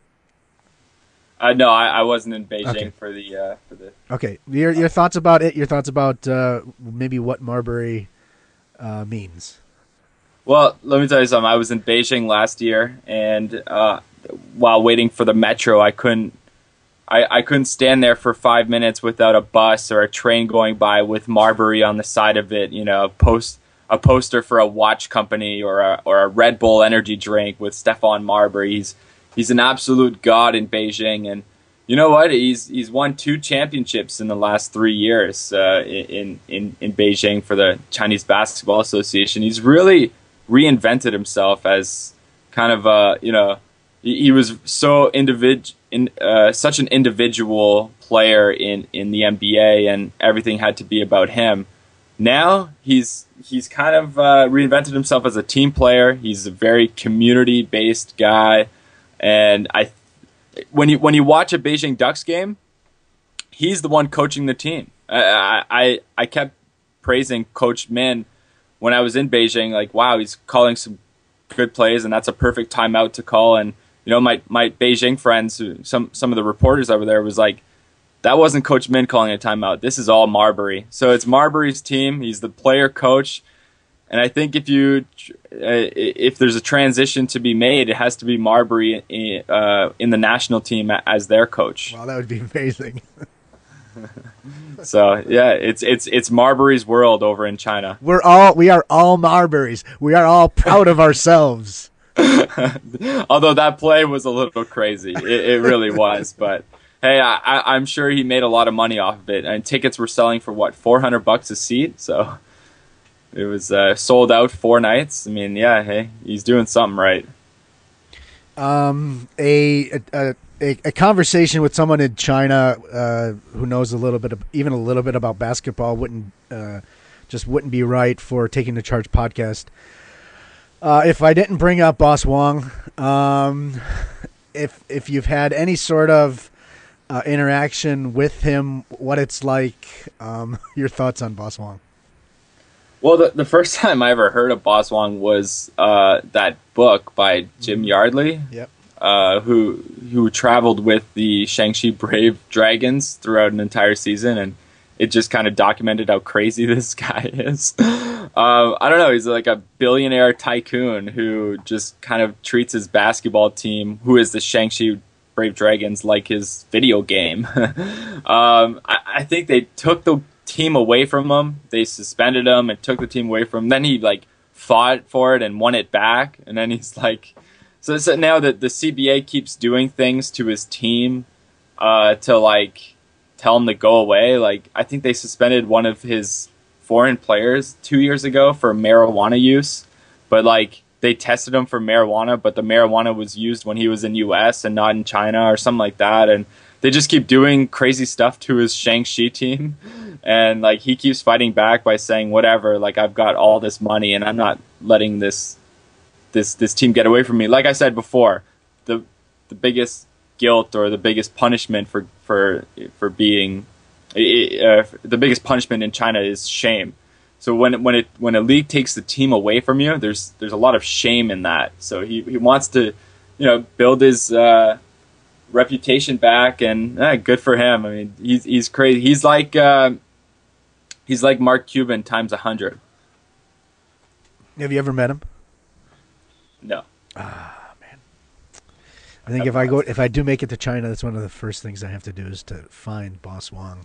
Uh, no, I, I wasn't in Beijing okay. for the uh, for the. Okay, your your thoughts about it? Your thoughts about uh, maybe what Marbury uh, means? Well, let me tell you something. I was in Beijing last year, and uh, while waiting for the metro, I couldn't I, I couldn't stand there for five minutes without a bus or a train going by with Marbury on the side of it. You know, a post a poster for a watch company or a or a Red Bull energy drink with Stephon Marbury. He's He's an absolute god in Beijing, and you know what? He's he's won two championships in the last three years uh, in in in Beijing for the Chinese Basketball Association. He's really reinvented himself as kind of a you know he, he was so individ in uh, such an individual player in in the N B A, and everything had to be about him. Now he's he's kind of uh, reinvented himself as a team player. He's a very community based guy. And I, when you when you watch a Beijing Ducks game, he's the one coaching the team. I I, I kept praising Coach Min when I was in Beijing. Like, wow, he's calling some good plays, and that's a perfect timeout to call. And you know, my my Beijing friends, some some of the reporters over there, was like, that wasn't Coach Min calling a timeout. This is all Marbury. So it's Marbury's team. He's the player coach. And I think if you uh, if there's a transition to be made, it has to be Marbury in, uh, in the national team as their coach. Wow, that would be amazing. So yeah, it's it's it's Marbury's world over in China. We're all we are all Marburys. We are all proud of ourselves. Although that play was a little crazy, it, it really was. But hey, I, I, I'm sure he made a lot of money off of it, and tickets were selling for what four hundred bucks a seat. So. It was uh, sold out four nights. I mean, yeah, hey, he's doing something right. Um, a a, a, a conversation with someone in China uh, who knows a little bit, of, even a little bit about basketball, wouldn't uh, just wouldn't be right for Taking the Charge podcast. Uh, if I didn't bring up Boss Wong, um, if if you've had any sort of uh, interaction with him, what it's like, um, your thoughts on Boss Wong? Well, the, the first time I ever heard of Boss Wong was uh, that book by Jim Yardley, Yep. uh, who who traveled with the Shaanxi Brave Dragons throughout an entire season, and it just kind of documented how crazy this guy is. um, I don't know. He's like a billionaire tycoon who just kind of treats his basketball team, who is the Shaanxi Brave Dragons, like his video game. um, I, I think they took the team away from him. They suspended him and took the team away from him. Then he like fought for it and won it back. And then he's like, so, so now that the C B A keeps doing things to his team uh, to like tell him to go away. Like I think they suspended one of his foreign players two years ago for marijuana use, but like they tested him for marijuana, but the marijuana was used when he was in U S and not in China or something like that. And they just keep doing crazy stuff to his Shaanxi team. And like he keeps fighting back by saying, whatever, like I've got all this money and I'm not letting this this this team get away from me. Like I said before, the the biggest guilt or the biggest punishment for for for being uh, the biggest punishment in China is shame. So when when it when a league takes the team away from you, there's there's a lot of shame in that. So he, he wants to, you know, build his uh, reputation back, and eh, good for him. I mean, he's he's crazy. He's like uh, he's like Mark Cuban times a hundred. Have you ever met him? No. Ah, man. I think if I go, if I do make it to China, that's one of the first things I have to do is to find Boss Wong.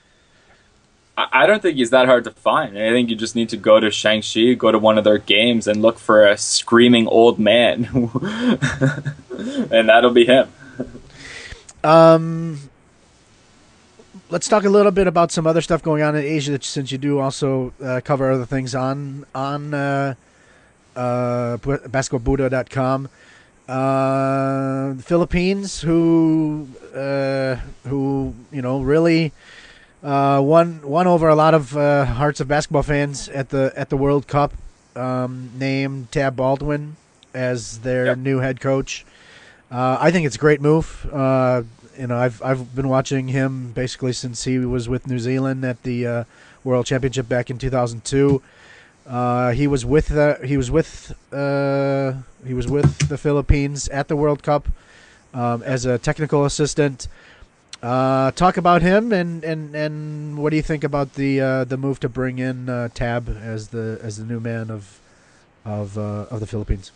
I, I don't think he's that hard to find. I think you just need to go to Shaanxi, go to one of their games, and look for a screaming old man, and that'll be him. Um, let's talk a little bit about some other stuff going on in Asia, since you do also uh, cover other things on on uh, uh, basketball budo dot com. Uh, the Philippines, who uh, who you know really uh, won won over a lot of uh, hearts of basketball fans at the at the World Cup, um, named Tab Baldwin as their Yep. new head coach. Uh, I think it's a great move. Uh, you know, I've I've been watching him basically since he was with New Zealand at the uh, World Championship back in two thousand two. Uh, he was with the, he was with uh, he was with the Philippines at the World Cup um, as a technical assistant. Uh, talk about him and, and, and what do you think about the uh, the move to bring in uh, Tab as the as the new man of of uh, of the Philippines?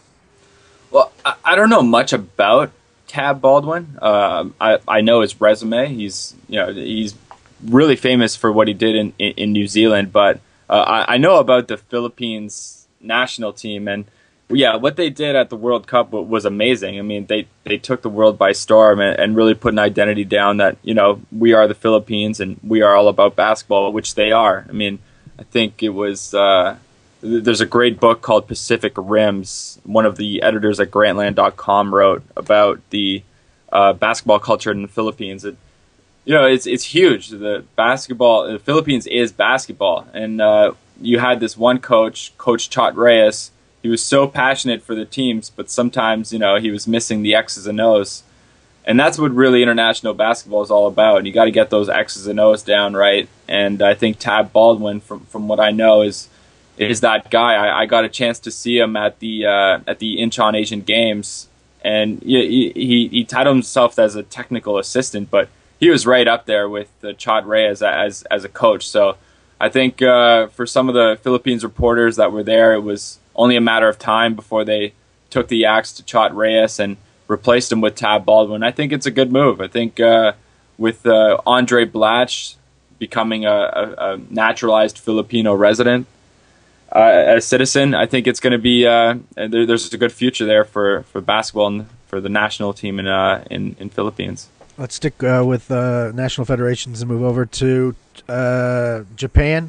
Well, I, I don't know much about Tab Baldwin. Um, I I know his resume. He's you know he's really famous for what he did in, in, in New Zealand, but uh, I, I know about the Philippines national team, and yeah, what they did at the World Cup was amazing. I mean, they, they took the world by storm and, and really put an identity down that, you know, we are the Philippines and we are all about basketball, which they are. I mean, I think it was, uh, there's a great book called Pacific Rims. One of the editors at Grantland dot com wrote about the uh, basketball culture in the Philippines. It, you know, it's it's huge. The basketball, the Philippines is basketball. And uh, you had this one coach, Coach Chot Reyes. He was so passionate for the teams, but sometimes, you know, he was missing the X's and O's. And that's what really international basketball is all about. And you got to get those X's and O's down right. And I think Tab Baldwin, from from what I know, is is that guy. I, I got a chance to see him at the uh, at the Incheon Asian Games, and he, he he titled himself as a technical assistant, but he was right up there with uh, Chot Reyes as as a coach. So I think uh, for some of the Philippines reporters that were there, it was only a matter of time before they took the axe to Chot Reyes and replaced him with Tab Baldwin. I think it's a good move. I think uh, with uh, Andre Blatch becoming a, a, a naturalized Filipino resident, uh, a citizen, I think it's going to be uh, there, there's a good future there for, for basketball and for the national team in uh, in, in Philippines. Let's stick uh, with uh, national federations and move over to uh, Japan.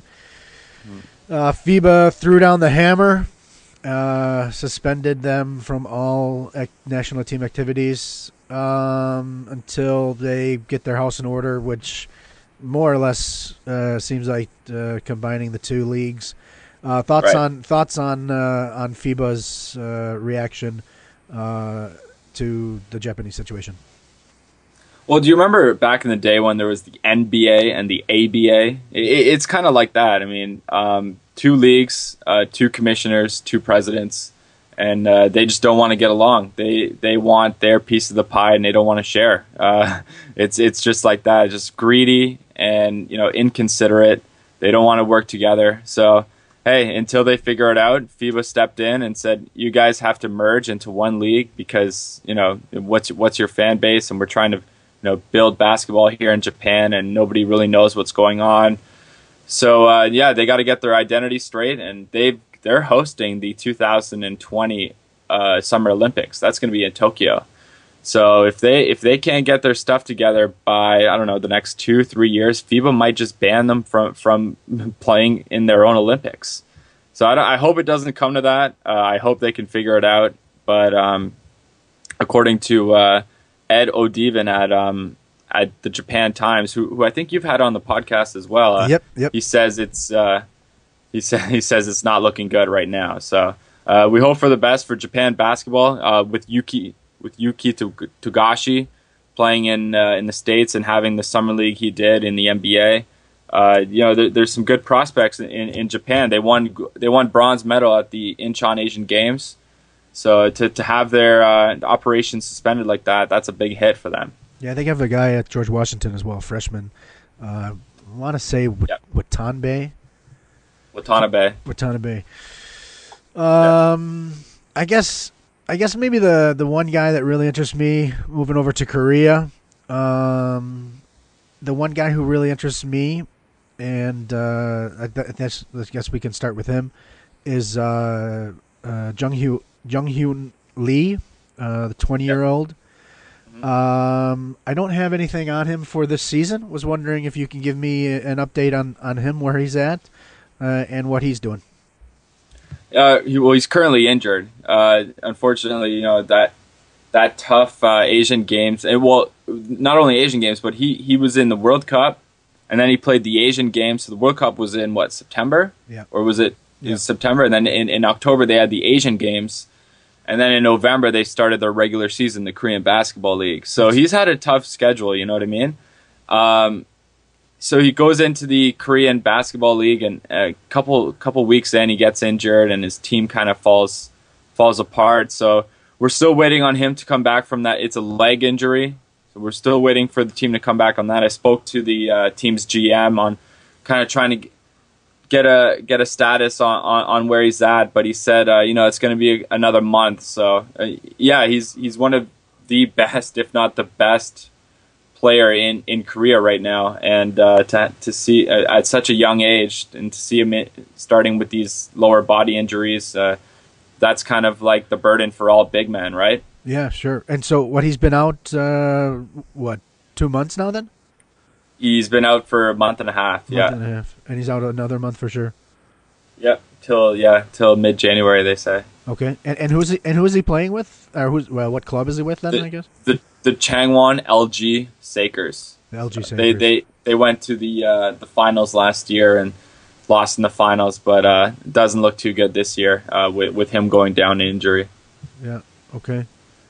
Uh, FIBA threw down the hammer. Uh, suspended them from all ac- national team activities um, until they get their house in order, which more or less uh, seems like uh, combining the two leagues. Uh, thoughts Right. on thoughts on uh, on FIBA's uh, reaction uh, to the Japanese situation. Well, do you remember back in the day when there was the N B A and the A B A? It, it's kind of like that. I mean, um, two leagues, uh, two commissioners, two presidents, and uh, they just don't want to get along. They they want their piece of the pie, and they don't want to share. Uh, it's it's just like that. It's just greedy and, you know, inconsiderate. They don't want to work together. So, hey, until they figure it out, FIBA stepped in and said, you guys have to merge into one league because, you know, what's what's your fan base, and we're trying to, you know, build basketball here in Japan, and nobody really knows what's going on. So uh, yeah, they got to get their identity straight, and they they're hosting the two thousand twenty uh, Summer Olympics. That's going to be in Tokyo. So if they if they can't get their stuff together by, I don't know, the next two three years, FIBA might just ban them from from playing in their own Olympics. So I, don't, I hope it doesn't come to that. Uh, I hope they can figure it out. But um, according to uh, Ed O'Deven at um, at the Japan Times, who, who I think you've had on the podcast as well. Uh, Yep, yep. He says it's uh, he says he says it's not looking good right now. So uh, we hope for the best for Japan basketball uh, with Yuki with Yuki Togashi playing in uh, in the States and having the summer league he did in the N B A. Uh, you know, there, there's some good prospects in, in Japan. They won they won bronze medal at the Incheon Asian Games. So to, to have their uh, operations suspended like that, that's a big hit for them. Yeah, they have a guy at George Washington as well, freshman. Uh, I want to say w- Yep. Watanabe. Watanabe. Watanabe. Um, I guess I guess maybe the, the one guy that really interests me moving over to Korea. Um, the one guy who really interests me, and uh, I, th- that's, I guess we can start with him, is uh, uh, Jung Hyo Jung Hyun Lee, uh, the twenty-year-old. Um, I don't have anything on him for this season. Was wondering if you can give me an update on, on him, where he's at, uh, and what he's doing. Uh, he, well, he's currently injured. Uh, unfortunately, you know that that tough uh, Asian Games. And, well, not only Asian Games, but he, he was in the World Cup, and then he played the Asian Games. So the World Cup was in what, September? Yeah. Or was it? Yeah. It was September, and then in, in October they had the Asian Games. And then in November, they started their regular season, the Korean Basketball League. So he's had a tough schedule, you know what I mean? Um, so he goes into the Korean Basketball League, and a couple couple weeks in, he gets injured, and his team kind of falls falls apart. So we're still waiting on him to come back from that. It's a leg injury, so we're still waiting for the team to come back on that. I spoke to the uh, team's G M on kind of trying to get a get a status on, on, on where he's at, but he said uh, you know it's going to be a, another month. So uh, yeah, he's he's one of the best, if not the best, player in, in Korea right now, and uh, to to see uh, at such a young age and to see him in, starting with these lower body injuries, uh, that's kind of like the burden for all big men, right? Yeah, sure. And so, what he's been out, uh, what, two months now? Then He's been out for a month and a half. month Yeah, and a half, and he's out another month for sure. yep. Till yeah, till mid January they say. Okay, and and who's he, and who is he playing with? Or who's well, what club is he with then? The- I guess The the Changwon L G Sakers. the L G Sakers. They they they went to the uh, the finals last year and lost in the finals, but uh, it doesn't look too good this year uh, with with him going down in injury. Yeah. Okay.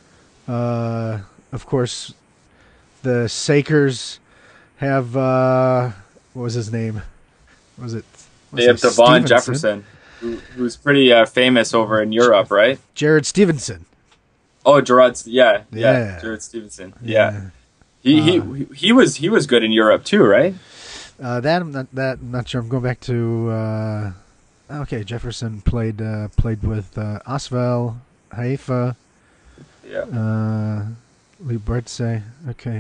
Uh, of course, the Sakers have uh, what was his name? Was it? They have Devon Jefferson, who, who's pretty uh, famous over in Europe, right? Jared Stevenson. Oh, Gerard, yeah, yeah, Yeah. Jared Stevenson, yeah. He, he he was he was good in Europe too, right? Uh, that I'm not that I'm not sure. I'm going back to. Uh, okay, Jefferson played uh, played with uh, Asvel, Haifa, Yeah. uh, Lee Bertse. Okay.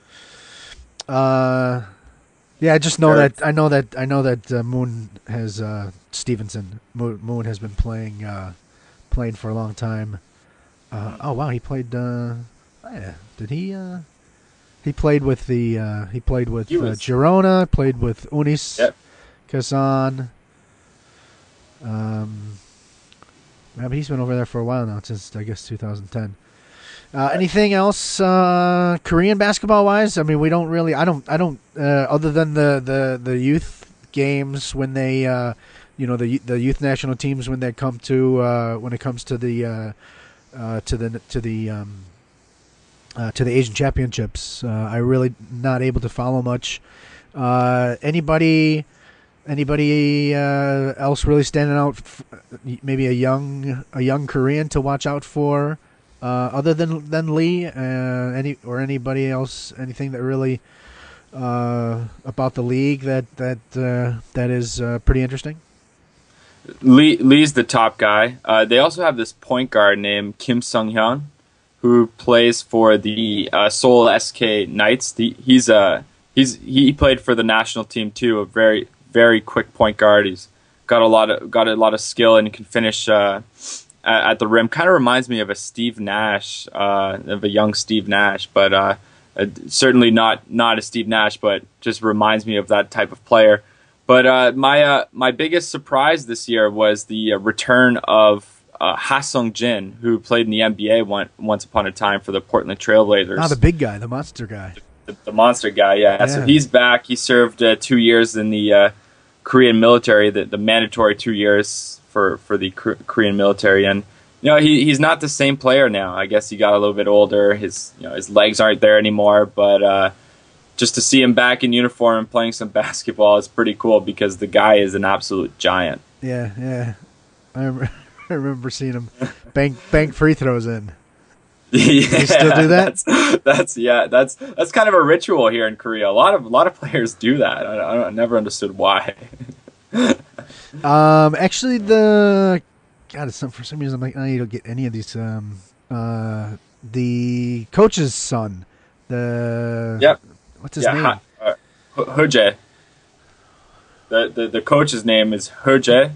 Uh, yeah, I just know Jared- that I know that I know that uh, Moon has uh, Stevenson. Moon, Moon has been playing uh, playing for a long time. Uh, oh wow, he played. Uh, yeah, did he? Uh, he played with the. Uh, he played with He uh, was- Girona. Played with Unis Yep. Kazan. Um, yeah, but he's been over there for a while now, since I guess two thousand ten. Uh, anything else uh, Korean basketball wise? I mean, we don't really. I don't. I don't. Uh, other than the, the, the youth games when they uh, you know the the youth national teams when they come to uh, when it comes to the uh, uh, to the to the um, uh, to the Asian Championships. Uh, I really not able to follow much. Uh, anybody anybody uh, else really standing out? F- maybe a young a young Korean to watch out for, uh, other than than Lee. Uh, any or anybody else? Anything that really uh, about the league that that uh, that is uh, pretty interesting? Lee Lee's the top guy. Uh, they also have this point guard named Kim Sung Hyun, who plays for the uh, Seoul S K Knights. The, he's a he's he played for the national team too. A very very quick point guard. He's got a lot of got a lot of skill and can finish uh, at, at the rim. Kind of reminds me of a Steve Nash, uh, of a young Steve Nash, but uh, uh, certainly not not a Steve Nash, but just reminds me of that type of player. But uh, my uh, my biggest surprise this year was the uh, return of uh, Ha Sung Jin, who played in the N B A one, once upon a time for the Portland Trailblazers. Ah, the big guy, the monster guy. The, the monster guy, yeah. yeah. So he's back. He served uh, two years in the uh, Korean military, the, the mandatory two years for, for the Korean military. And you know, he he's not the same player now. I guess he got a little bit older. His you know his legs aren't there anymore, but. Uh, Just to see him back in uniform and playing some basketball is pretty cool because the guy is an absolute giant. Yeah, yeah. I remember, I remember seeing him bank bank free throws in. Yeah, you still do that? That's, that's yeah. That's that's kind of a ritual here in Korea. A lot of a lot of players do that. I, I, I never understood why. um, actually, the God, some for some reason I'm like I need to get any of these. Um, uh, the coach's son. The yep. What's his yeah, name? Ha, uh, Hoje. The, the the coach's name is Hoje.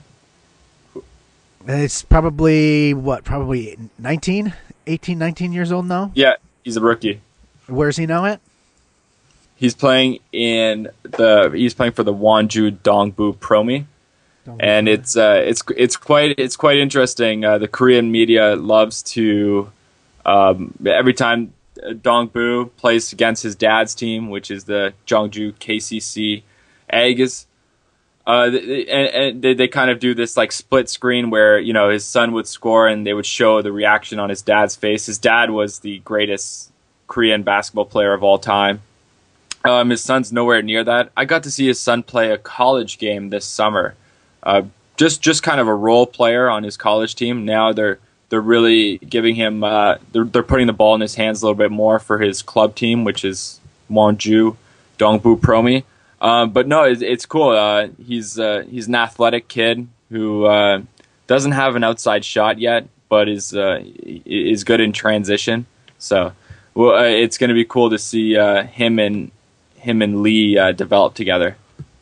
It's probably, what, probably nineteen, eighteen, nineteen years old now? Yeah, he's a rookie. Where's he now at? He's playing in the he's playing for the Wonju Dongbu Promi. And it's uh, it's it's quite it's quite interesting. Uh, the Korean media loves to um, every time Dongbu plays against his dad's team, which is the Jeongju K C C Aegis. Uh, and, and they, they kind of do this like split screen where you know his son would score and they would show the reaction on his dad's face. His dad was the greatest Korean basketball player of all time. Um, his son's nowhere near that. I got to see his son play a college game this summer. Uh, just just kind of a role player on his college team. Now they're they're really giving him uh, they're they're putting the ball in his hands a little bit more for his club team, which is Wonju Dongbu Promi. Um, but no, it's, it's cool. Uh, he's uh, he's an athletic kid who uh, doesn't have an outside shot yet, but is uh, is good in transition. So well, uh, it's going to be cool to see uh, him and him and Lee uh, develop together.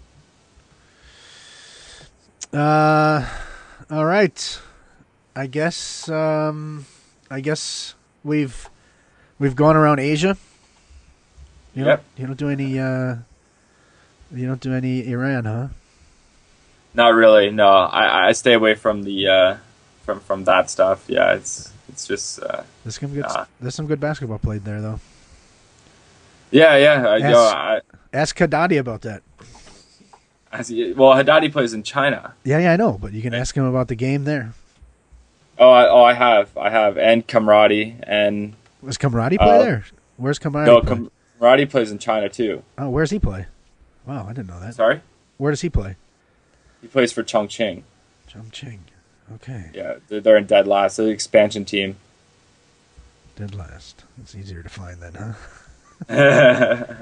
Uh, all right. I guess um, I guess we've we've gone around Asia. You yep. don't, you don't do any uh, you don't do any Iran, huh? Not really. No, I, I stay away from the uh, from from that stuff. Yeah, it's it's just uh, there's some good nah. there's some good basketball played there though. Yeah, yeah. I, ask, yo, I, ask Haddadi about that. I see, well, Haddadi plays in China. Yeah, yeah, I know, but you can ask him about the game there. Oh, I, oh, I have, I have, and Kamrati, and was Kamrati play uh, there? Where's Kamrati? No, play? Kamrati plays in China too. Oh, where's he play? Wow, I didn't know that. Sorry, where does he play? He plays for Chongqing. Chongqing. Okay. Yeah, they're, they're in dead last. They're the expansion team. Dead last. It's easier to find then, huh?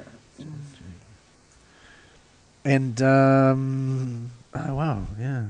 And um, oh, wow, yeah,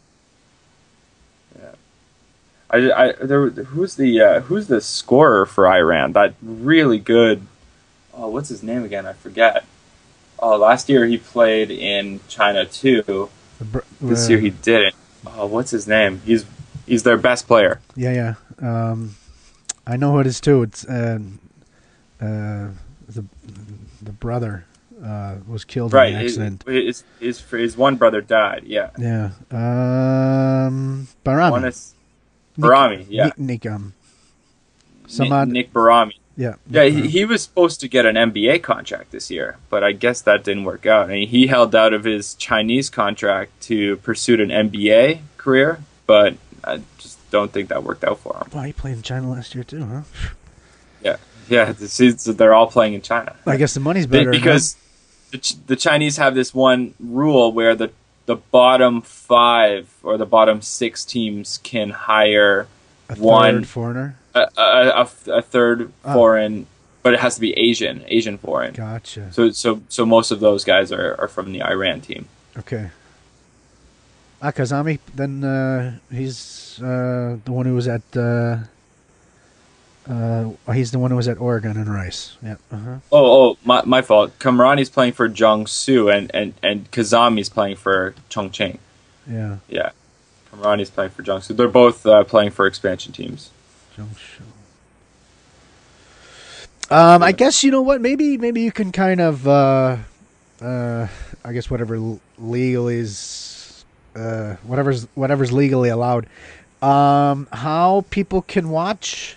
yeah. I, I there who's the uh, who's the scorer for Iran? That really good. Oh, what's his name again? I forget. Oh, last year he played in China too. Br- this uh, year he didn't. Oh, what's his name? He's he's their best player. Yeah, yeah. Um, I know who it is too. It's uh, uh, the the brother. Uh, was killed right. in an accident. His, his, his, his one brother died, yeah. Yeah. Um, Barami. One is, Barami, Nick, yeah. Nick, Nick, um, Nick, Samad, Nick Barami. Yeah. Yeah, he, he was supposed to get an N B A contract this year, but I guess that didn't work out. I mean, he held out of his Chinese contract to pursue an N B A career, but I just don't think that worked out for him. Well, he played in China last year too, huh? Yeah, yeah. This is, they're all playing in China. I guess the money's better because the, Ch- the Chinese have this one rule where the the bottom five or the bottom six teams can hire a third one foreigner, a, a, a, a third oh. foreign, but it has to be Asian, Asian foreign. Gotcha. So so so most of those guys are, are from the Iran team. Okay. Ah, Kazami, then uh, he's uh, the one who was at. Uh, uh, he's the one who was at Oregon and Rice. Yeah. Uh-huh. Oh, oh, my my fault. Kamrani's playing for Jiangsu, and and and Kazami's playing for Chongqing. Yeah. Yeah. Kamrani's playing for Jiangsu. They're both uh, playing for expansion teams. Jiangsu. Um, I guess you know what? Maybe maybe you can kind of, uh, uh, I guess whatever l- legal is, uh, whatever's whatever's legally allowed. Um, how people can watch,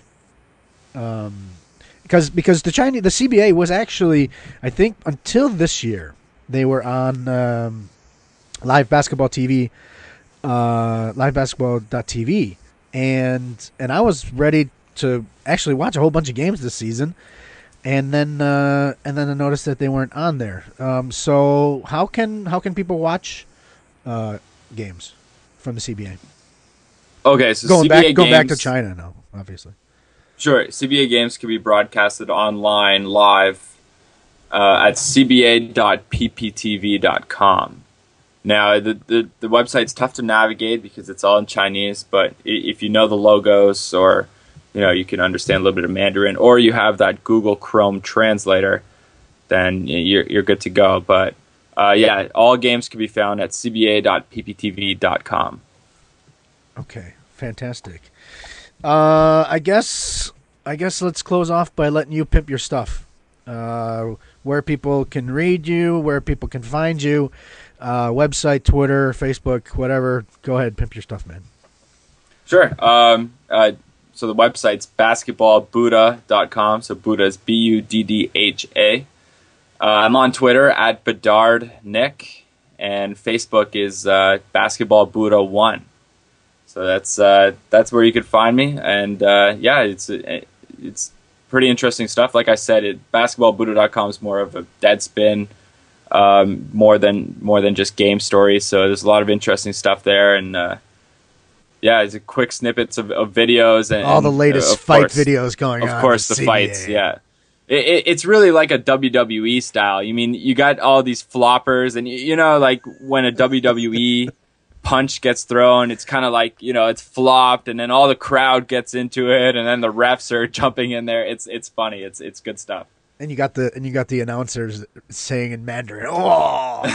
um, because because the Chinese the C B A was actually, I think until this year they were on um, live basketball T V, uh, live basketball dot T V, and and I was ready to actually watch a whole bunch of games this season. And then, uh, and then I noticed that they weren't on there. Um, so how can how can people watch uh, games from the C B A? Okay, so Going C B A back, going back to games- China now, obviously. Sure, C B A games can be broadcasted online live uh, at c b a dot p p t v dot com. Now, the, the the website's tough to navigate because it's all in Chinese, but i- if you know the logos or you know you can understand a little bit of Mandarin, or you have that Google Chrome translator, then you're you're good to go. But uh, yeah, all games can be found at c b a dot p p t v dot com. Okay, fantastic. Uh, I guess I guess let's close off by letting you pimp your stuff. Uh, where people can read you, where people can find you, uh, website, Twitter, Facebook, whatever. Go ahead, pimp your stuff, man. Sure. Um, uh, so the website's basketball buddha dot com. So Buddha is B U D D H A. Uh, I'm on Twitter at Bedard Nick, and Facebook is uh, Basketball Buddha one. So that's uh, that's where you could find me, and uh, yeah, it's it's pretty interesting stuff. Like I said, it, basketball buddha dot com is more of a dead spin, um, more than more than just game stories. So there's a lot of interesting stuff there, and uh, yeah, it's a quick snippets of, of videos and All the latest uh, fight course, videos going of on. Of course, the C B A. fights. Yeah, it, it, it's really like a W W E style. You mean you got all these floppers, and you, you know, like when a W W E punch gets thrown, it's kind of like, you know, it's flopped, and then all the crowd gets into it, and then the refs are jumping in there. It's it's funny. It's it's good stuff. And you got the and you got the announcers saying in Mandarin, "Oh,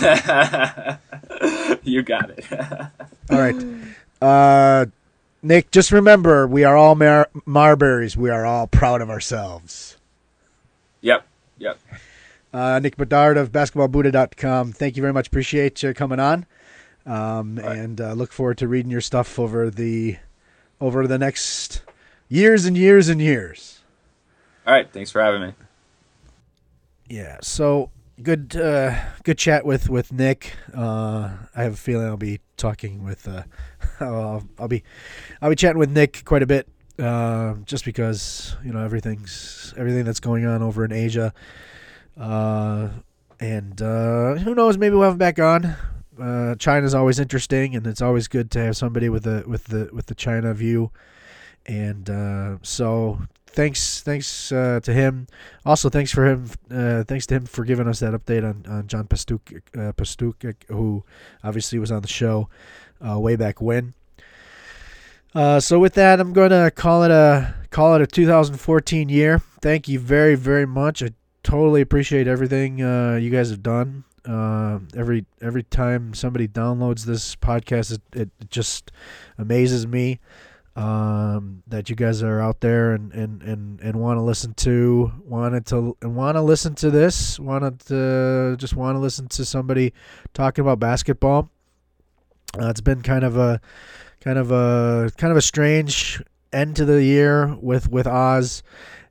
you got it." all right." Uh, Nick, just remember, we are all Mar- Marburys. We are all proud of ourselves. Yep. Yep. Uh, Nick Bedard of basketball buddha dot com. Thank you very much. Appreciate you coming on. Um, right. And uh, look forward to reading your stuff over the over the next years and years and years. All right. Thanks for having me. Yeah. So good, uh, good chat with with Nick. Uh, I have a feeling I'll be talking with. Uh, I'll, I'll be, I'll be chatting with Nick quite a bit. Uh, just because you know everything's everything that's going on over in Asia. Uh, and uh, who knows? Maybe we'll have him back on. Uh, China's always interesting, and it's always good to have somebody with the with the with the China view. And uh, so, thanks, thanks uh, to him. Also, thanks for him. Uh, thanks to him for giving us that update on, on John Pastuk, uh, Pastuk, who obviously was on the show uh, way back when. Uh, so with that, I'm going to call it a call it a two thousand fourteen year. Thank you very very much. I totally appreciate everything uh, you guys have done. Uh, every every time somebody downloads this podcast, it, it just amazes me um, that you guys are out there and, and, and, and want to listen to wanted to and want to listen to this. Wanted to just want to listen to somebody talking about basketball. Uh, it's been kind of a kind of a kind of a strange end to the year with with Oz.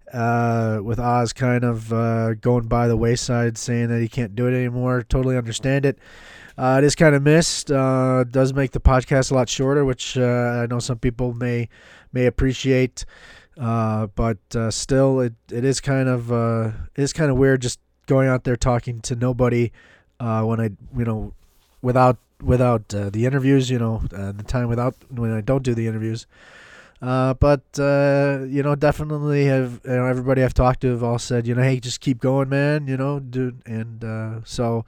uh, with Oz kind of uh, going by the wayside, saying that he can't do it anymore. Totally understand it. Uh, it is kind of missed. Uh, does make the podcast a lot shorter, which uh, I know some people may may appreciate. Uh, but uh, still, it, it is kind of uh, it is kind of weird just going out there talking to nobody uh, when I you know without without uh, the interviews. You know, uh, the time without when I don't do the interviews. Uh, but uh, you know, definitely have you know everybody I've talked to have all said, you know, hey, just keep going, man. You know, dude, and uh, so.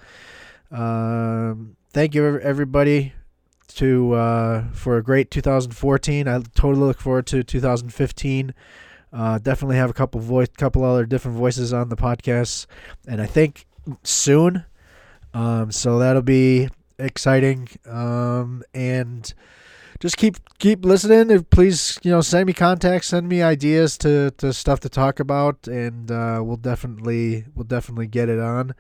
Um, thank you everybody to uh, for a great two thousand fourteen. I totally look forward to two thousand fifteen. Uh, definitely have a couple voice, couple other different voices on the podcast, and I think soon. Um, so that'll be exciting. Um, and just keep keep listening. Please, you know, send me contacts, send me ideas to, to stuff to talk about, and uh, we'll definitely we'll definitely get it on.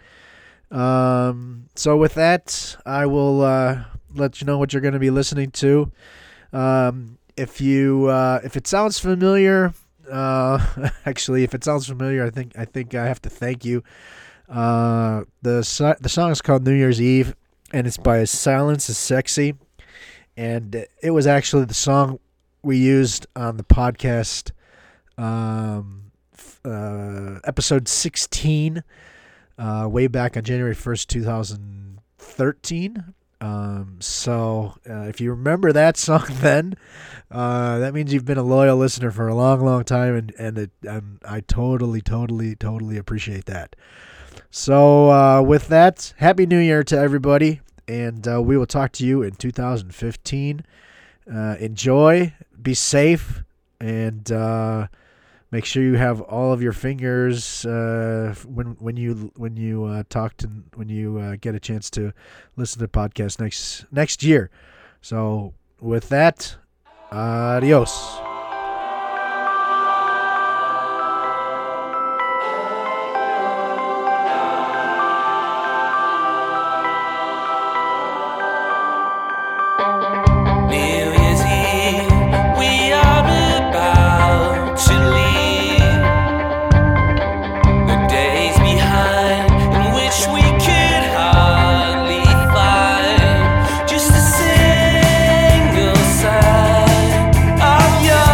Um, so with that, I will uh, let you know what you're going to be listening to. Um, if you uh, if it sounds familiar, uh, actually, if it sounds familiar, I think I think I have to thank you. Uh, the so- the song is called New Year's Eve, and it's by Silence is Sexy, and it was actually the song we used on the podcast, um, uh, episode sixteen. Uh, way back on January first, two thousand thirteen. Um, so uh, if you remember that song then, uh, that means you've been a loyal listener for a long, long time, and, and it, um, I totally, totally, totally appreciate that. So uh, with that, Happy New Year to everybody, and uh, we will talk to you in two thousand fifteen. Uh, enjoy, be safe, and uh, make sure you have all of your fingers uh, when when you when you uh, talk to when you uh, get a chance to listen to the podcast next next year. So with that, adios. Just a single sign of your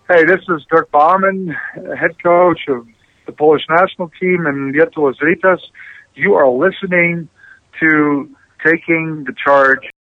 Hey, this is Dirk Baumann, head coach of the Polish national team in Lietuvos Rytas. You are listening to Taking the Charge.